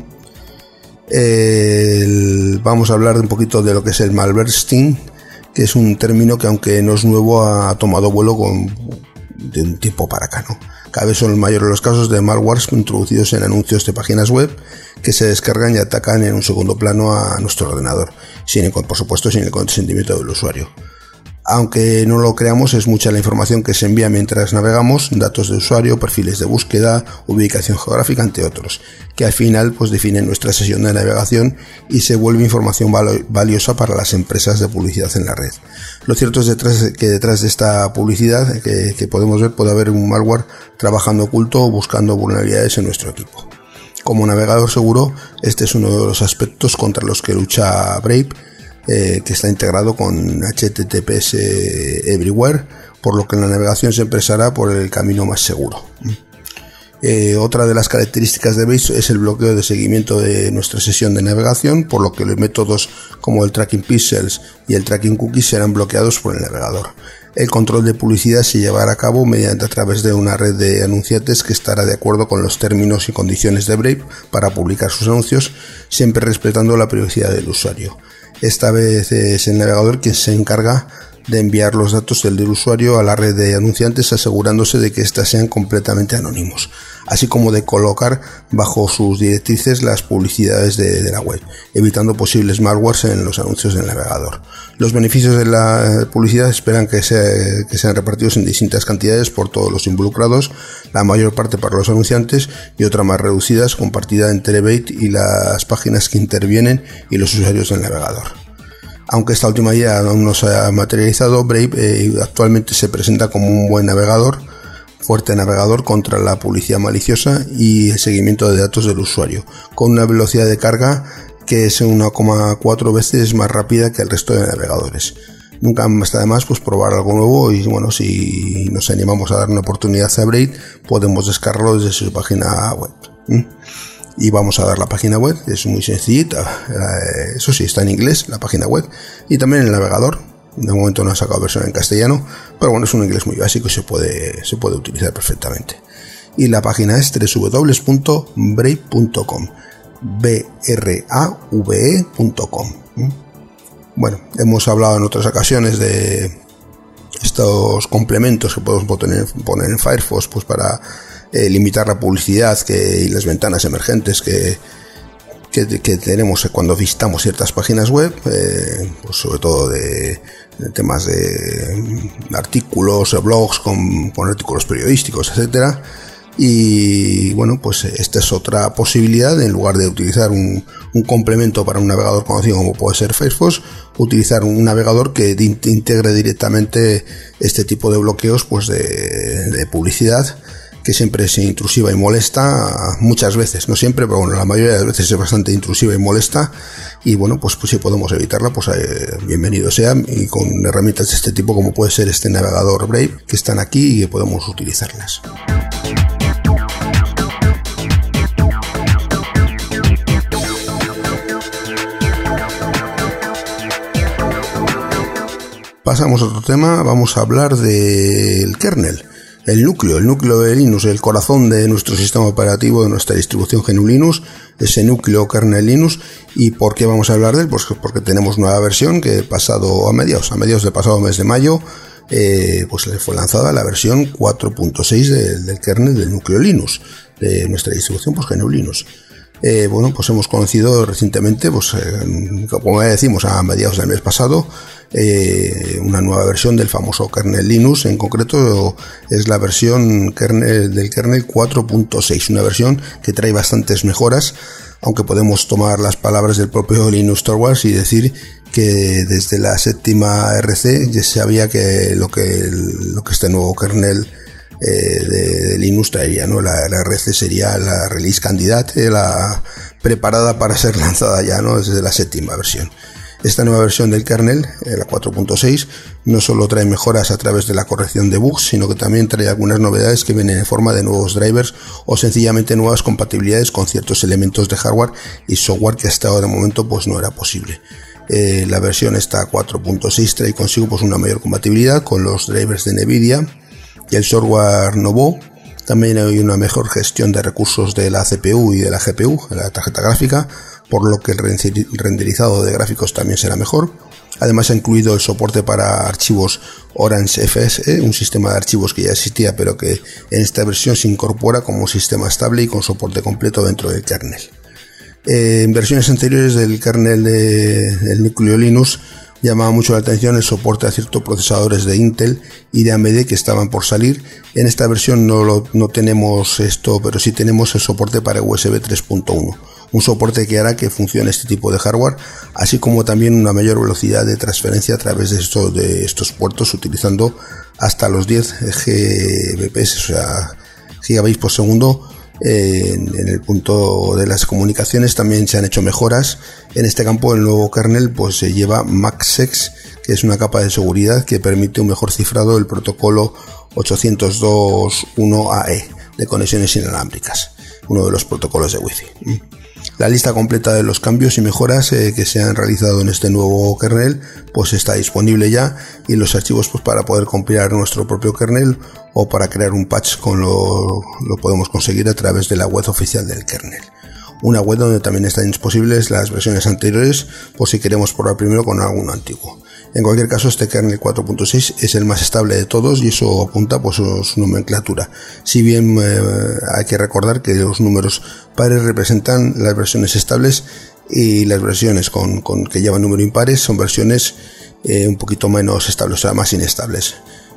Vamos a hablar un poquito de lo que es el malwaresting, que es un término que, aunque no es nuevo, ha tomado vuelo de un tiempo para acá, ¿no? Cada vez son mayores los casos de malwares introducidos en anuncios de páginas web que se descargan y atacan en un segundo plano a nuestro ordenador, por supuesto sin el consentimiento del usuario. Aunque no lo creamos, es mucha la información que se envía mientras navegamos, datos de usuario, perfiles de búsqueda, ubicación geográfica, entre otros, que al final pues definen nuestra sesión de navegación y se vuelve información valiosa para las empresas de publicidad en la red. Lo cierto es que detrás de esta publicidad que podemos ver puede haber un malware trabajando oculto o buscando vulnerabilidades en nuestro equipo. Como navegador seguro, este es uno de los aspectos contra los que lucha Brave, que está integrado con HTTPS Everywhere, por lo que la navegación siempre será por el camino más seguro. Otra de las características de Brave es el bloqueo de seguimiento de nuestra sesión de navegación, por lo que los métodos como el tracking pixels y el tracking cookies serán bloqueados por el navegador. El control de publicidad se llevará a cabo a través de una red de anunciantes que estará de acuerdo con los términos y condiciones de Brave para publicar sus anuncios, siempre respetando la privacidad del usuario. Esta vez es el navegador quien se encarga de enviar los datos del usuario a la red de anunciantes, asegurándose de que éstas sean completamente anónimos, así como de colocar bajo sus directrices las publicidades de la web, evitando posibles malwares en los anuncios del navegador. Los beneficios de la publicidad esperan que sean repartidos en distintas cantidades por todos los involucrados, la mayor parte para los anunciantes y otra más reducidas, compartida entre Brave y las páginas que intervienen y los usuarios del navegador. Aunque esta última idea aún no se ha materializado, Brave actualmente se presenta como un buen navegador, fuerte navegador contra la publicidad maliciosa y el seguimiento de datos del usuario, con una velocidad de carga que es 1,4 veces más rápida que el resto de navegadores. Nunca está de más pues probar algo nuevo y bueno, si nos animamos a dar una oportunidad a Brave, podemos descargarlo desde su página web. Y vamos a dar la página web, es muy sencillita, eso sí, está en inglés la página web y también el navegador. De momento no ha sacado versión en castellano, pero bueno, es un inglés muy básico y se puede utilizar perfectamente. Y la página es www.brave.com, brave.com. Bueno, hemos hablado en otras ocasiones de estos complementos que podemos poner en Firefox pues para limitar la publicidad y las ventanas emergentes que tenemos cuando visitamos ciertas páginas web, pues sobre todo de temas de artículos, blogs con artículos periodísticos, etcétera. Y bueno, pues esta es otra posibilidad. En lugar de utilizar un complemento para un navegador conocido como puede ser Firefox, utilizar un navegador que integre directamente este tipo de bloqueos pues de publicidad, que siempre es intrusiva y molesta, muchas veces, no siempre, pero bueno, la mayoría de las veces es bastante intrusiva y molesta, y bueno, pues si podemos evitarla, pues bienvenido sea, y con herramientas de este tipo como puede ser este navegador Brave, que están aquí y que podemos utilizarlas. pasamos a otro tema. Vamos a hablar del kernel, el núcleo de Linux, el corazón de nuestro sistema operativo, de nuestra distribución GNU Linux, ese núcleo kernel Linux. ¿Y por qué vamos a hablar de él? Pues porque tenemos nueva versión que a mediados del pasado mes de mayo, pues le fue lanzada la versión 4.6 del kernel del núcleo Linux, de nuestra distribución pues GNU Linux. Bueno, pues hemos conocido recientemente, pues como ya decimos, a mediados del mes pasado, una nueva versión del famoso kernel Linux. En concreto es la versión del kernel 4.6, una versión que trae bastantes mejoras, aunque podemos tomar las palabras del propio Linus Torvalds y decir que desde la séptima RC ya se sabía que lo que este nuevo kernel de Linux traería, ¿no? La RC sería la release candidate, la preparada para ser lanzada ya, ¿no? Desde la séptima versión. Esta nueva versión del kernel, la 4.6, no solo trae mejoras a través de la corrección de bugs, sino que también trae algunas novedades que vienen en forma de nuevos drivers o sencillamente nuevas compatibilidades con ciertos elementos de hardware y software que hasta ahora de momento pues no era posible. La versión esta 4.6 trae consigo pues una mayor compatibilidad con los drivers de NVIDIA y el software Nouveau. También hay una mejor gestión de recursos de la CPU y de la GPU, de la tarjeta gráfica, por lo que el renderizado de gráficos también será mejor. Además ha incluido el soporte para archivos Orange FS, un sistema de archivos que ya existía pero que en esta versión se incorpora como sistema estable y con soporte completo dentro del kernel. En versiones anteriores del kernel del núcleo Linux llamaba mucho la atención el soporte a ciertos procesadores de Intel y de AMD que estaban por salir. En esta versión no tenemos esto, pero sí tenemos el soporte para USB 3.1, un soporte que hará que funcione este tipo de hardware, así como también una mayor velocidad de transferencia a través de estos puertos, utilizando hasta los 10 Gbps, o sea, gigabytes por segundo. En el punto de las comunicaciones también se han hecho mejoras. En este campo el nuevo kernel pues se lleva MACsec, que es una capa de seguridad que permite un mejor cifrado del protocolo 802.1ae de conexiones inalámbricas, uno de los protocolos de Wi-Fi. La lista completa de los cambios y mejoras que se han realizado en este nuevo kernel pues está disponible ya, y los archivos pues para poder compilar nuestro propio kernel o para crear un patch lo podemos conseguir a través de la web oficial del kernel. Una web donde también están disponibles las versiones anteriores por si queremos probar primero con alguno antiguo. En cualquier caso, este kernel 4.6 es el más estable de todos y eso apunta pues su nomenclatura. Si bien hay que recordar que los números pares representan las versiones estables y las versiones que llevan número impares son versiones un poquito menos estables, o sea, más inestables.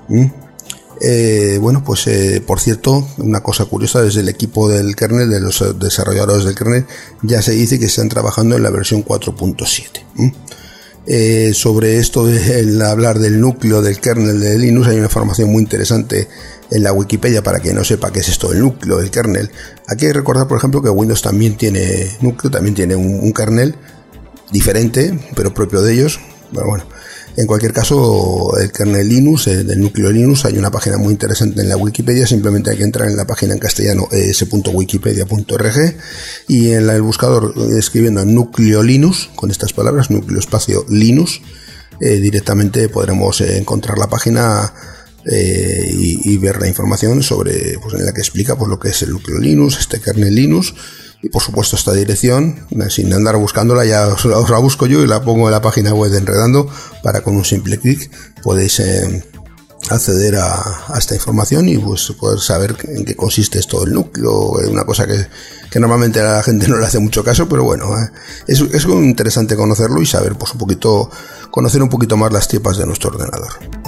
Bueno, pues por cierto, una cosa curiosa, desde el equipo del kernel, de los desarrolladores del kernel, ya se dice que están trabajando en la versión 4.7. Sobre esto de hablar del núcleo del kernel de Linux, hay una información muy interesante en la Wikipedia para quien no sepa qué es esto del núcleo del kernel. Aquí hay que recordar, por ejemplo, que Windows también tiene núcleo, también tiene un kernel diferente, pero propio de ellos. Bueno, en cualquier caso, el kernel Linux, del núcleo Linux, hay una página muy interesante en la Wikipedia. Simplemente hay que entrar en la página en castellano es.wikipedia.org y en el buscador escribiendo núcleo Linux, con estas palabras, núcleo espacio Linux, directamente podremos encontrar la página y ver la información sobre, pues, en la que explica pues lo que es el núcleo Linux, este kernel Linux. Y por supuesto esta dirección, sin andar buscándola, ya os la busco yo y la pongo en la página web de Enredando, para con un simple clic podéis acceder a esta información y pues poder saber en qué consiste esto del núcleo. Es una cosa que normalmente a la gente no le hace mucho caso, pero bueno, es interesante conocerlo y saber pues conocer un poquito más las tripas de nuestro ordenador.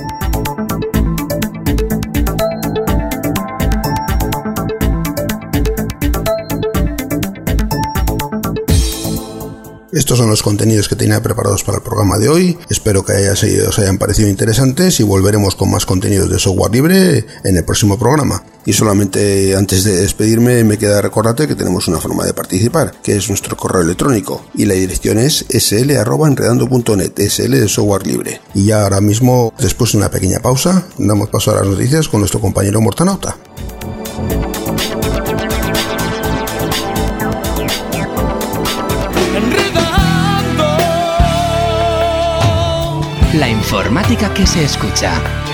Estos son los contenidos que tenía preparados para el programa de hoy. Espero que os hayan parecido interesantes y volveremos con más contenidos de software libre en el próximo programa. Y solamente antes de despedirme me queda recordarte que tenemos una forma de participar, que es nuestro correo electrónico, y la dirección es sl@enredando.net, sl de software libre. Y ya ahora mismo, después de una pequeña pausa, damos paso a las noticias con nuestro compañero Mortanauta. La informática que se escucha.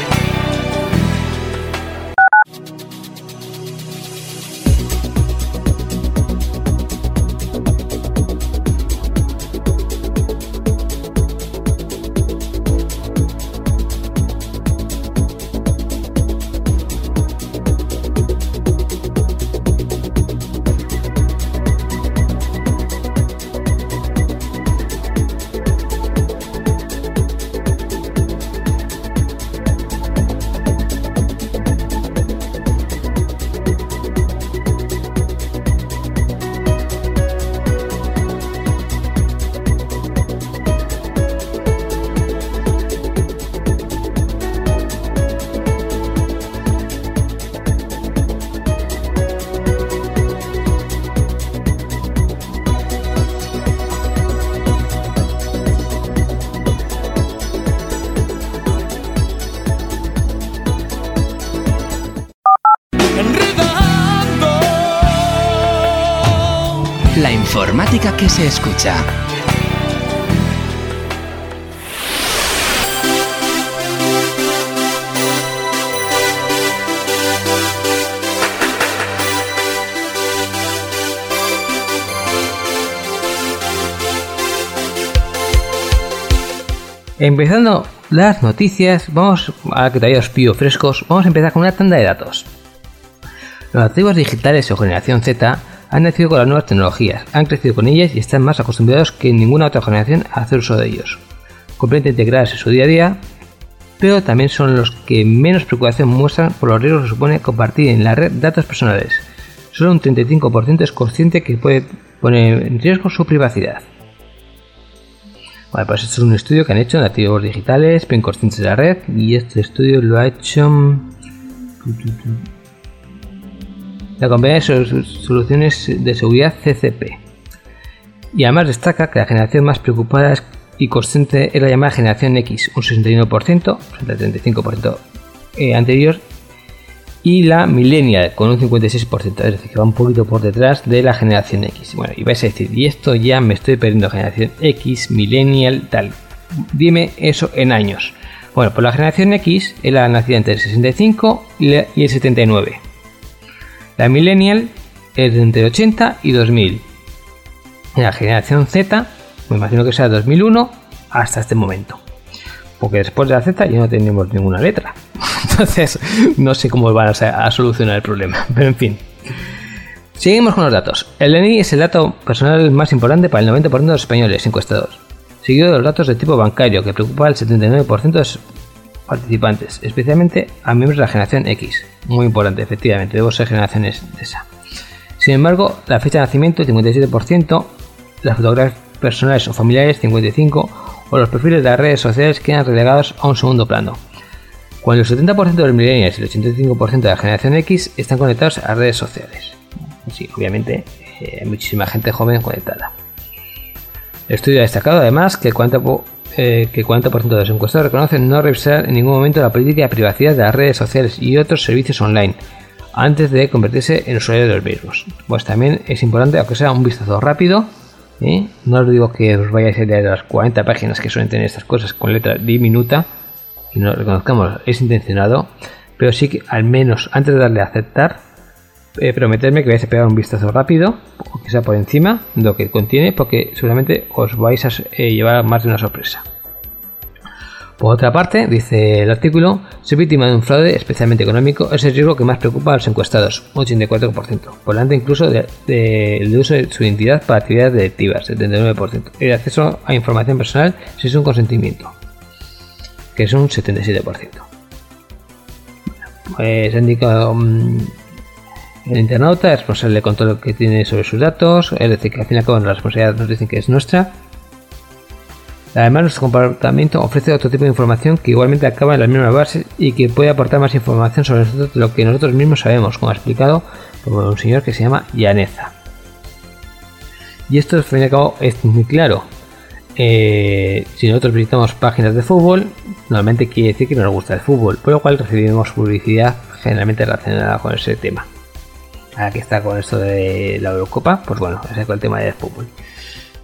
La informática que se escucha. Empezando las noticias, vamos a que todavía os pillo frescos, vamos a empezar con una tanda de datos. Los nativos digitales o generación Z han nacido con las nuevas tecnologías, han crecido con ellas y están más acostumbrados que ninguna otra generación a hacer uso de ellos. Completamente integradas en su día a día, pero también son los que menos preocupación muestran por los riesgos que supone compartir en la red datos personales. Solo un 35% es consciente que puede poner en riesgo su privacidad. Vale, pues esto es un estudio que han hecho nativos digitales, bien conscientes de la red, y este estudio lo ha hecho la compañía de soluciones de seguridad CCP. Y además destaca que la generación más preocupada y consciente es la llamada generación X, un 61%, frente al 35% anterior, y la millennial con un 56%, es decir, que va un poquito por detrás de la generación X. Bueno, y vais a decir, y esto ya me estoy perdiendo, generación X, millennial, tal. Dime eso en años. Bueno, pues la generación X es la nacida entre el 65 y el 79. La millennial es de entre el 80 y 2000. La generación Z, me imagino que sea 2001 hasta este momento. Porque después de la Z ya no tenemos ninguna letra. Entonces, no sé cómo van a solucionar el problema. Pero en fin. Seguimos con los datos. El DNI es el dato personal más importante para el 90% de los españoles encuestados. Seguido de los datos de tipo bancario, que preocupa al 79% de los participantes, especialmente a miembros de la generación X. Muy importante, efectivamente, debo ser generaciones de esa. Sin embargo, la fecha de nacimiento, el 57%, las fotografías personales o familiares, 55%, o los perfiles de las redes sociales quedan relegados a un segundo plano. Cuando el 70% de los millennials y el 85% de la generación X están conectados a redes sociales. Sí, obviamente, hay muchísima gente joven conectada. El estudio ha destacado además que el 40% de los encuestados reconocen no revisar en ningún momento la política de privacidad de las redes sociales y otros servicios online antes de convertirse en usuario de los mismos. Pues también es importante, aunque sea un vistazo rápido, no os digo que os vayáis a leer las 40 páginas que suelen tener estas cosas con letra diminuta, y no reconozcamos, es intencionado, pero sí que al menos antes de darle a aceptar, prometerme que vais a pegar un vistazo rápido, o que sea por encima de lo que contiene, porque seguramente os vais a llevar más de una sorpresa. Por otra parte, dice el artículo, ser víctima de un fraude, especialmente económico, es el riesgo que más preocupa a los encuestados, un 84%, por delante incluso del uso de su identidad para actividades delictivas, 79%, y el acceso a información personal si es un consentimiento, que es un 77%. Pues ha indicado el internauta es responsable de control que tiene sobre sus datos, es decir, que al fin y al cabo la responsabilidad nos dicen que es nuestra. Además, nuestro comportamiento ofrece otro tipo de información que igualmente acaba en las mismas bases y que puede aportar más información sobre nosotros de lo que nosotros mismos sabemos, como ha explicado por un señor que se llama Llaneza. Y esto al fin y al cabo es muy claro. Si nosotros visitamos páginas de fútbol, normalmente quiere decir que nos gusta el fútbol, por lo cual recibimos publicidad generalmente relacionada con ese tema. Ahora que está con esto de la Eurocopa, pues bueno, ese es el tema del fútbol.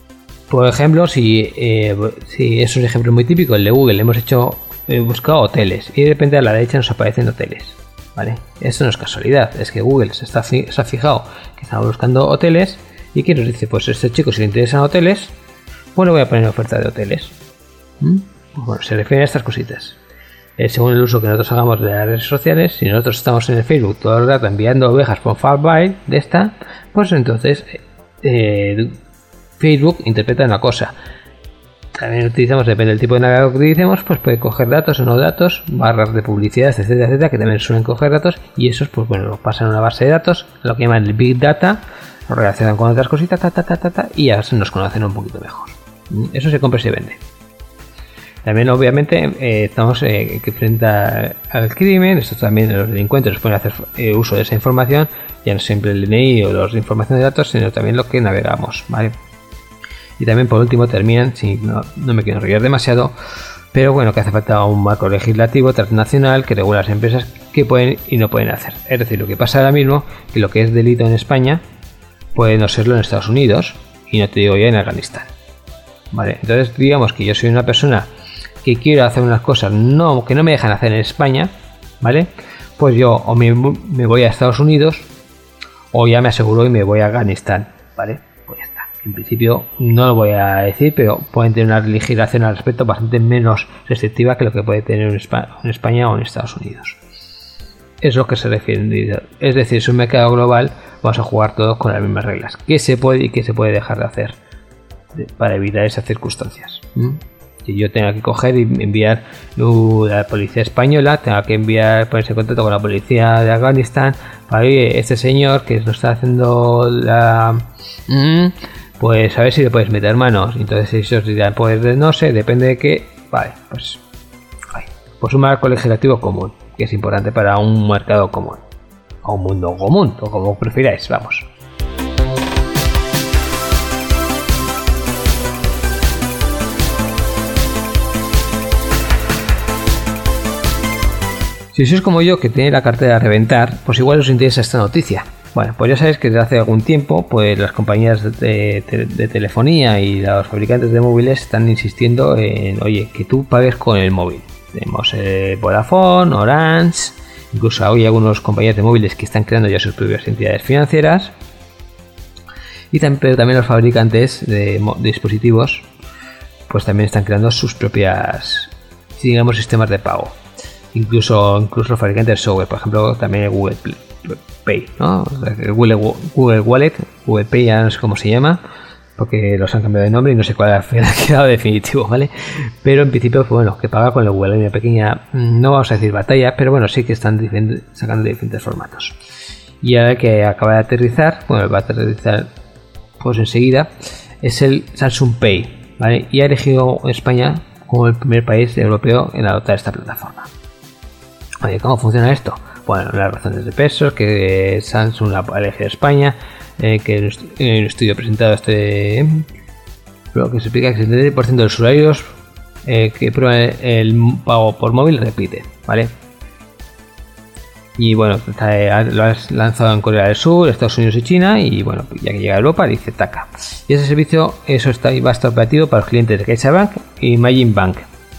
Por ejemplo, si es un ejemplo muy típico, el de Google, hemos buscado hoteles y de repente a la derecha nos aparecen hoteles, ¿vale? Esto no es casualidad, es que Google se ha fijado que estamos buscando hoteles y que nos dice, pues este chico si le interesan hoteles, pues le voy a poner oferta de hoteles. Pues bueno, se refiere a estas cositas. Según el uso que nosotros hagamos de las redes sociales, si nosotros estamos en el Facebook todo el rato enviando ovejas por Farby de esta, pues entonces Facebook interpreta una cosa. También utilizamos, depende del tipo de navegador que utilicemos, pues puede coger datos o no datos, barras de publicidad, etcétera, etcétera, que también suelen coger datos, y esos pues bueno, los pasan a una base de datos, lo que llaman el Big Data, lo relacionan con otras cositas, y ya se nos conocen un poquito mejor. Eso se compra y se vende. También obviamente estamos que frente al crimen, esto también los delincuentes pueden hacer uso de esa información, ya no siempre el DNI o la información de datos, sino también lo que navegamos, ¿vale? Y también por último terminan, si no me quiero enrollar demasiado, pero bueno, que hace falta un marco legislativo transnacional que regula las empresas que pueden y no pueden hacer. Es decir, lo que pasa ahora mismo, que lo que es delito en España puede no serlo en Estados Unidos y no te digo ya en Afganistán, ¿vale? Entonces digamos que yo soy una persona que quiero hacer unas cosas que no me dejan hacer en España, ¿vale? Pues yo o me voy a Estados Unidos o ya me aseguro y me voy a Afganistán, ¿vale? Pues ya está. En principio no lo voy a decir, pero pueden tener una legislación al respecto bastante menos restrictiva que lo que puede tener en España o en Estados Unidos. Es lo que se refiere. Es decir, es un mercado global, vamos a jugar todos con las mismas reglas. ¿Qué se puede y qué se puede dejar de hacer para evitar esas circunstancias? Si yo tengo que coger y enviar la policía española, tengo que ponerse en contacto con la policía de Afganistán para oye, este señor que nos está haciendo pues a ver si le puedes meter manos. Entonces ellos dirán, pues no sé, depende de qué. Vale, pues un marco legislativo común, que es importante para un mercado común, o un mundo común, o como prefiráis, vamos. Si sois como yo, que tiene la cartera a reventar, pues igual os interesa esta noticia. Bueno, pues ya sabéis que desde hace algún tiempo, pues las compañías de telefonía y los fabricantes de móviles están insistiendo en, oye, que tú pagues con el móvil. Tenemos Vodafone, Orange, incluso hay algunos compañías de móviles que están creando ya sus propias entidades financieras. Pero también los fabricantes de dispositivos, pues también están creando sus propias, digamos, sistemas de pago. Incluso los fabricantes de software, por ejemplo, también el Google Pay, ¿no? El Google Wallet, Google Pay ya no sé cómo se llama, porque los han cambiado de nombre y no sé cuál ha quedado definitivo, ¿vale? Pero en principio, pues bueno, que paga con el Google, hay una pequeña, no vamos a decir batalla, pero bueno, sí que están sacando diferentes formatos. Y ahora que acaba de aterrizar, bueno, va a aterrizar pues enseguida, es el Samsung Pay, ¿vale? Y ha elegido España como el primer país europeo en adoptar esta plataforma. Oye, ¿cómo funciona esto? Bueno, las razones de pesos que Samsung ha elegido España, que en un estudio presentado lo que se explica que el 70% de los usuarios que prueban el pago por móvil repite, ¿vale? Y bueno, lo has lanzado en Corea del Sur, Estados Unidos y China, y bueno, ya que llega a Europa dice taca. Y ese servicio va a estar operativo para los clientes de CaixaBank y Majin Bank.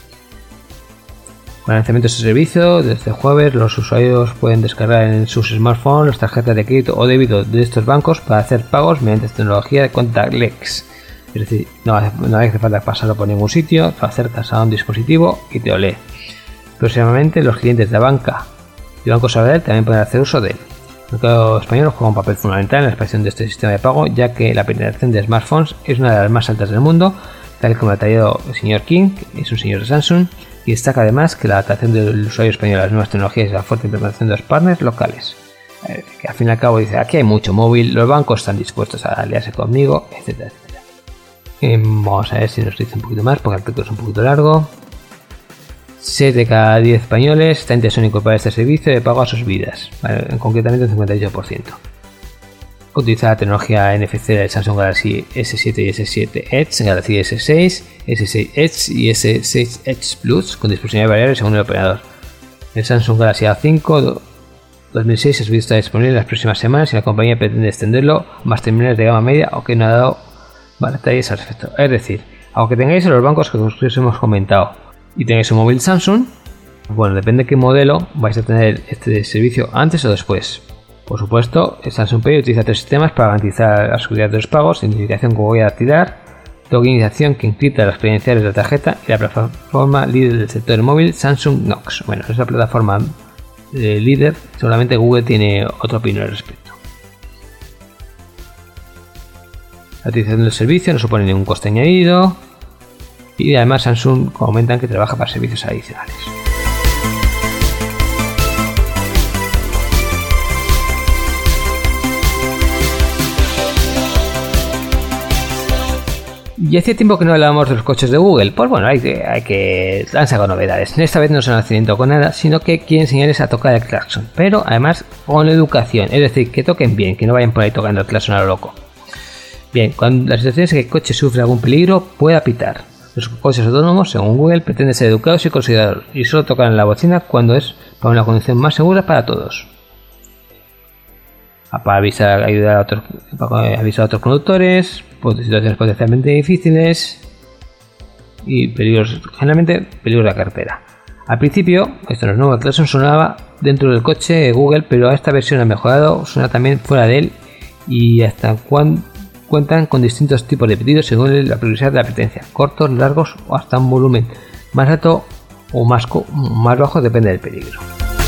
Con el lanzamiento de este servicio, desde el jueves los usuarios pueden descargar en sus smartphones las tarjetas de crédito o débito de estos bancos para hacer pagos mediante tecnología de contactless. Es decir, no hace falta pasarlo por ningún sitio, lo acercas a un dispositivo y te lo lee. Próximamente los clientes de banca y Banco Sabadell también pueden hacer uso de él. El mercado español juega un papel fundamental en la expansión de este sistema de pago, ya que la penetración de smartphones es una de las más altas del mundo, tal como ha detallado el señor King, que es un señor de Samsung, y destaca además que la adaptación del usuario español a las nuevas tecnologías y la fuerte implementación de los partners locales. Que al fin y al cabo dice, aquí hay mucho móvil, los bancos están dispuestos a aliarse conmigo, etcétera, etcétera. Vamos a ver si nos dice un poquito más, porque el texto es un poquito largo. 6 de cada 10 españoles están interesados en incorporar este servicio de pago a sus vidas, ¿vale? Concretamente un 58%. Utiliza la tecnología NFC del Samsung Galaxy S7 y S7 Edge, Galaxy S6, S6 Edge y S6 Edge Plus con disponibilidad variable según el operador. El Samsung Galaxy A5 2006 está disponible en las próximas semanas y la compañía pretende extenderlo a más terminales de gama media, aunque no ha dado Vale, está ahí ese aspecto. Es decir, aunque tengáis los bancos que os hemos comentado y tengáis un móvil Samsung, bueno, depende de qué modelo vais a tener este servicio antes o después. Por supuesto, Samsung Pay utiliza 3 sistemas para garantizar la seguridad de los pagos: identificación con huella dactilar, tokenización que encripta las credenciales de la tarjeta, y la plataforma líder del sector del móvil, Samsung Knox. Bueno, esa plataforma líder, solamente Google tiene otra opinión al respecto. La utilización del servicio no supone ningún coste añadido, y además Samsung comentan que trabaja para servicios adicionales. Y hacía tiempo que no hablábamos de los coches de Google. Pues bueno, hay que han sacado novedades. Esta vez no son accidente con nada, sino que quieren enseñarles a tocar el claxon, pero además con educación, es decir, que toquen bien, que no vayan por ahí tocando el claxon a lo loco. Bien, cuando la situación es que el coche sufre algún peligro, puede pitar. Los coches autónomos, según Google, pretenden ser educados y considerados, y solo tocan la bocina cuando es para una conducción más segura para todos. Para avisar, ayudar a avisar a otros conductores, por situaciones potencialmente difíciles y peligros, generalmente peligros de la carretera. Al principio, esto no es nuevo, el claxon sonaba dentro del coche de Google, pero esta versión ha mejorado, suena también fuera de él, y hasta cuentan con distintos tipos de pedidos según la prioridad de la apetencia, cortos, largos o hasta un volumen más alto o más bajo, depende del peligro.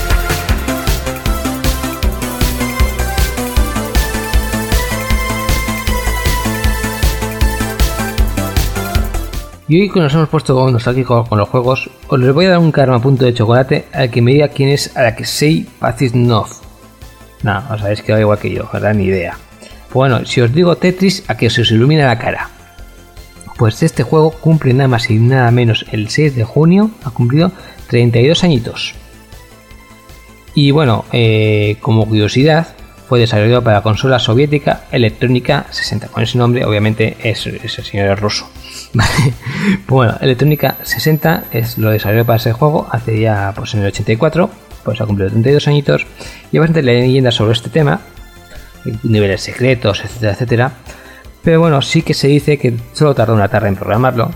Y hoy que nos hemos puesto nostálgicos con los juegos, os les voy a dar un karma punto de chocolate al que me diga quién es Alexei Pajitnov. No, os sabéis que va igual que yo, ¿verdad? Ni idea. Bueno, si os digo Tetris, a que se os ilumina la cara. Pues este juego cumple nada más y nada menos el 6 de junio, ha cumplido 32 añitos. Y bueno, como curiosidad, fue desarrollado para la consola soviética Electrónica 60. Con ese nombre, obviamente, ese señor es ruso. Vale. Bueno, Electrónica 60 lo desarrolló para ese juego hace ya, pues en el 84, pues ha cumplido 32 añitos. Y hay bastante leyenda sobre este tema, niveles secretos, etcétera, etcétera. Pero bueno, sí que se dice que solo tardó una tarde en programarlo.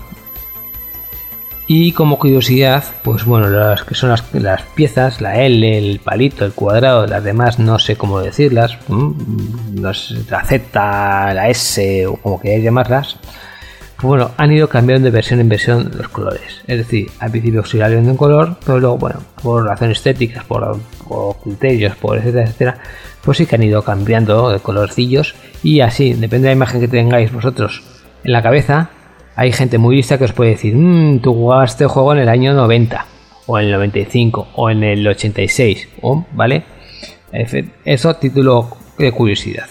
Y como curiosidad, pues bueno, las que son las piezas, la L, el palito, el cuadrado, las demás no sé cómo decirlas, no sé, la Z, la S o como queráis llamarlas, pues bueno, han ido cambiando de versión en versión los colores. Es decir, al principio se iba viendo un color, pero luego, bueno, por razones estéticas, por criterios, por etcétera, etcétera, pues sí que han ido cambiando de colorcillos, y así, depende de la imagen que tengáis vosotros en la cabeza. Hay gente muy lista que os puede decir, tú jugabas este juego en el año 90, o en el 95, o en el 86, ¿vale? Eso a título de curiosidad.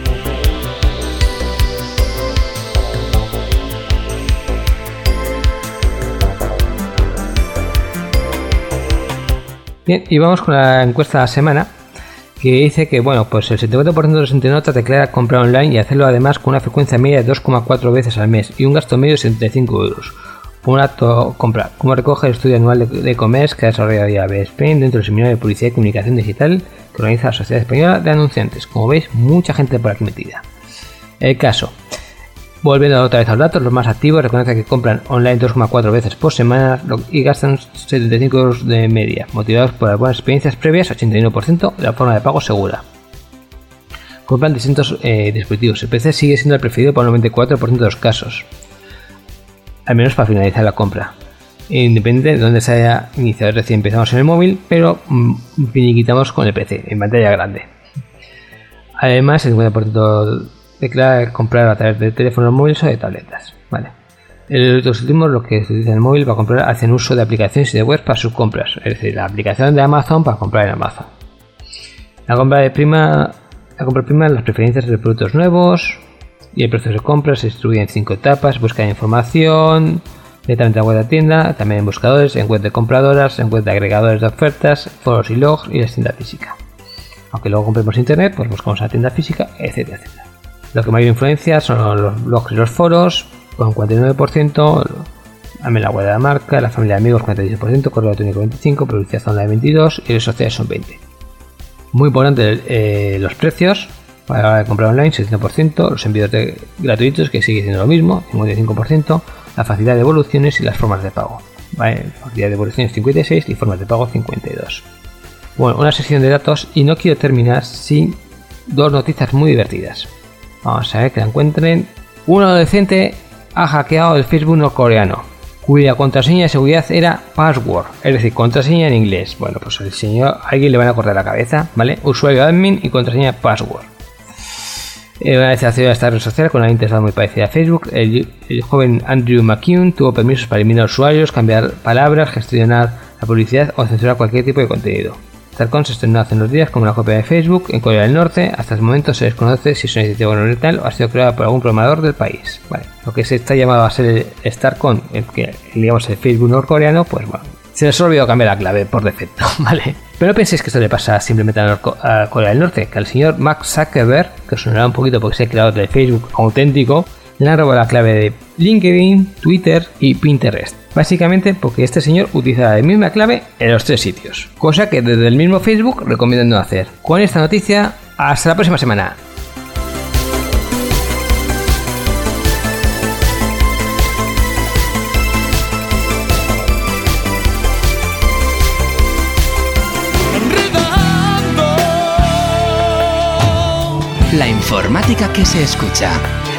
Bien, y vamos con la encuesta de la semana, que dice que, bueno, pues el 74% de los internautas declara comprar online y hacerlo además con una frecuencia media de 2,4 veces al mes y un gasto medio de 75 euros por una compra, como recoge el estudio anual de e-commerce que ha desarrollado IAB Spain dentro del seminario de publicidad y comunicación digital que organiza la Sociedad Española de Anunciantes. Como veis, mucha gente por aquí metida. El caso, volviendo otra vez a los datos, los más activos reconocen que compran online 2,4 veces por semana y gastan 75 euros de media, motivados por las buenas experiencias previas, 81% de la forma de pago segura. Compran distintos dispositivos. El PC sigue siendo el preferido por el 94% de los casos, al menos para finalizar la compra, independiente de donde se haya iniciado. Es decir, empezamos en el móvil, pero finiquitamos con el PC, en pantalla grande. Además, el 50% declara comprar a través de teléfonos móviles o de tabletas. Vale. Los últimos, lo que se utiliza en el móvil para comprar, hacen uso de aplicaciones y de web para sus compras, es decir, la aplicación de Amazon para comprar en Amazon. La compra prima, las preferencias de productos nuevos y el proceso de compra se distribuye en 5 etapas: busca de información, directamente en la web de la tienda, también en buscadores, en web de compradoras, en web de agregadores de ofertas, foros y logs y la tienda física. Aunque luego compremos internet, pues buscamos la tienda física, etcétera, etcétera. Lo que mayor influencia son los blogs y los foros, con 49%, también la web de la marca, la familia de amigos 46%, correo electrónico 25%, publicidad online 22% y redes sociales son 20%. Muy importante los precios, A la hora de comprar online, 60%, los envíos gratuitos, que sigue siendo lo mismo, 55%, la facilidad de devoluciones y las formas de pago. ¿Vale? Facilidad de devoluciones 56 y formas de pago 52. Bueno, una sesión de datos y no quiero terminar sin dos noticias muy divertidas. Vamos a ver que la encuentren. Un adolescente ha hackeado el Facebook norcoreano, cuya contraseña de seguridad era password, es decir, contraseña en inglés. Bueno, pues el señor, a alguien le van a cortar la cabeza, ¿vale? Usuario admin y contraseña password. Una vez accedió a esta red social con una interfaz muy parecida a Facebook, el joven Andrew McCune tuvo permisos para eliminar usuarios, cambiar palabras, gestionar la publicidad o censurar cualquier tipo de contenido. Starcom se estrenó hace unos días como una copia de Facebook en Corea del Norte. Hasta el momento se desconoce si es una iniciativa gubernamental o ha sido creada por algún programador del país. Vale. Lo que se está llamado a ser el Starcom, digamos el Facebook norcoreano, pues bueno, se les ha olvidado cambiar la clave por defecto, ¿vale? Pero no penséis que esto le pasa simplemente a Corea del Norte, que al señor Mark Zuckerberg, que os sonará un poquito porque es el creador de Facebook auténtico, le han robado la clave de LinkedIn, Twitter y Pinterest. Básicamente porque este señor utiliza la misma clave en los tres sitios, cosa que desde el mismo Facebook recomiendan no hacer. Con esta noticia, hasta la próxima semana. La informática que se escucha.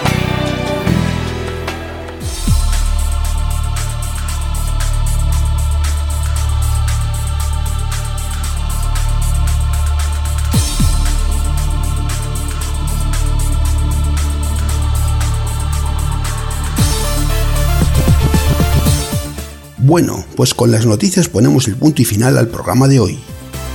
Bueno, pues con las noticias ponemos el punto y final al programa de hoy.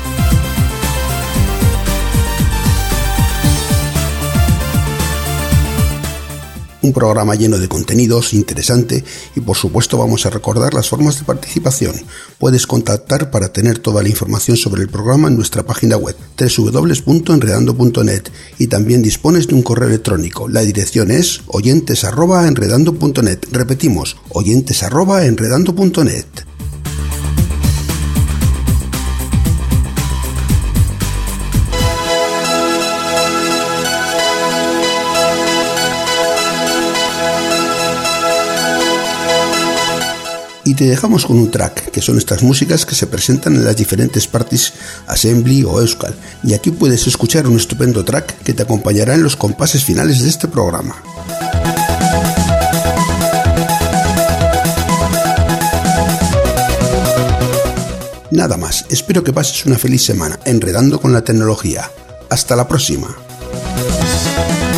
Un programa lleno de contenidos, interesante y por supuesto vamos a recordar las formas de participación. Puedes contactar para tener toda la información sobre el programa en nuestra página web www.enredando.net y también dispones de un correo electrónico. La dirección es oyentes@enredando.net. Repetimos, oyentes@enredando.net. Y te dejamos con un track, que son estas músicas que se presentan en las diferentes parties Assembly o Euskal. Y aquí puedes escuchar un estupendo track que te acompañará en los compases finales de este programa. Nada más, espero que pases una feliz semana enredando con la tecnología. Hasta la próxima.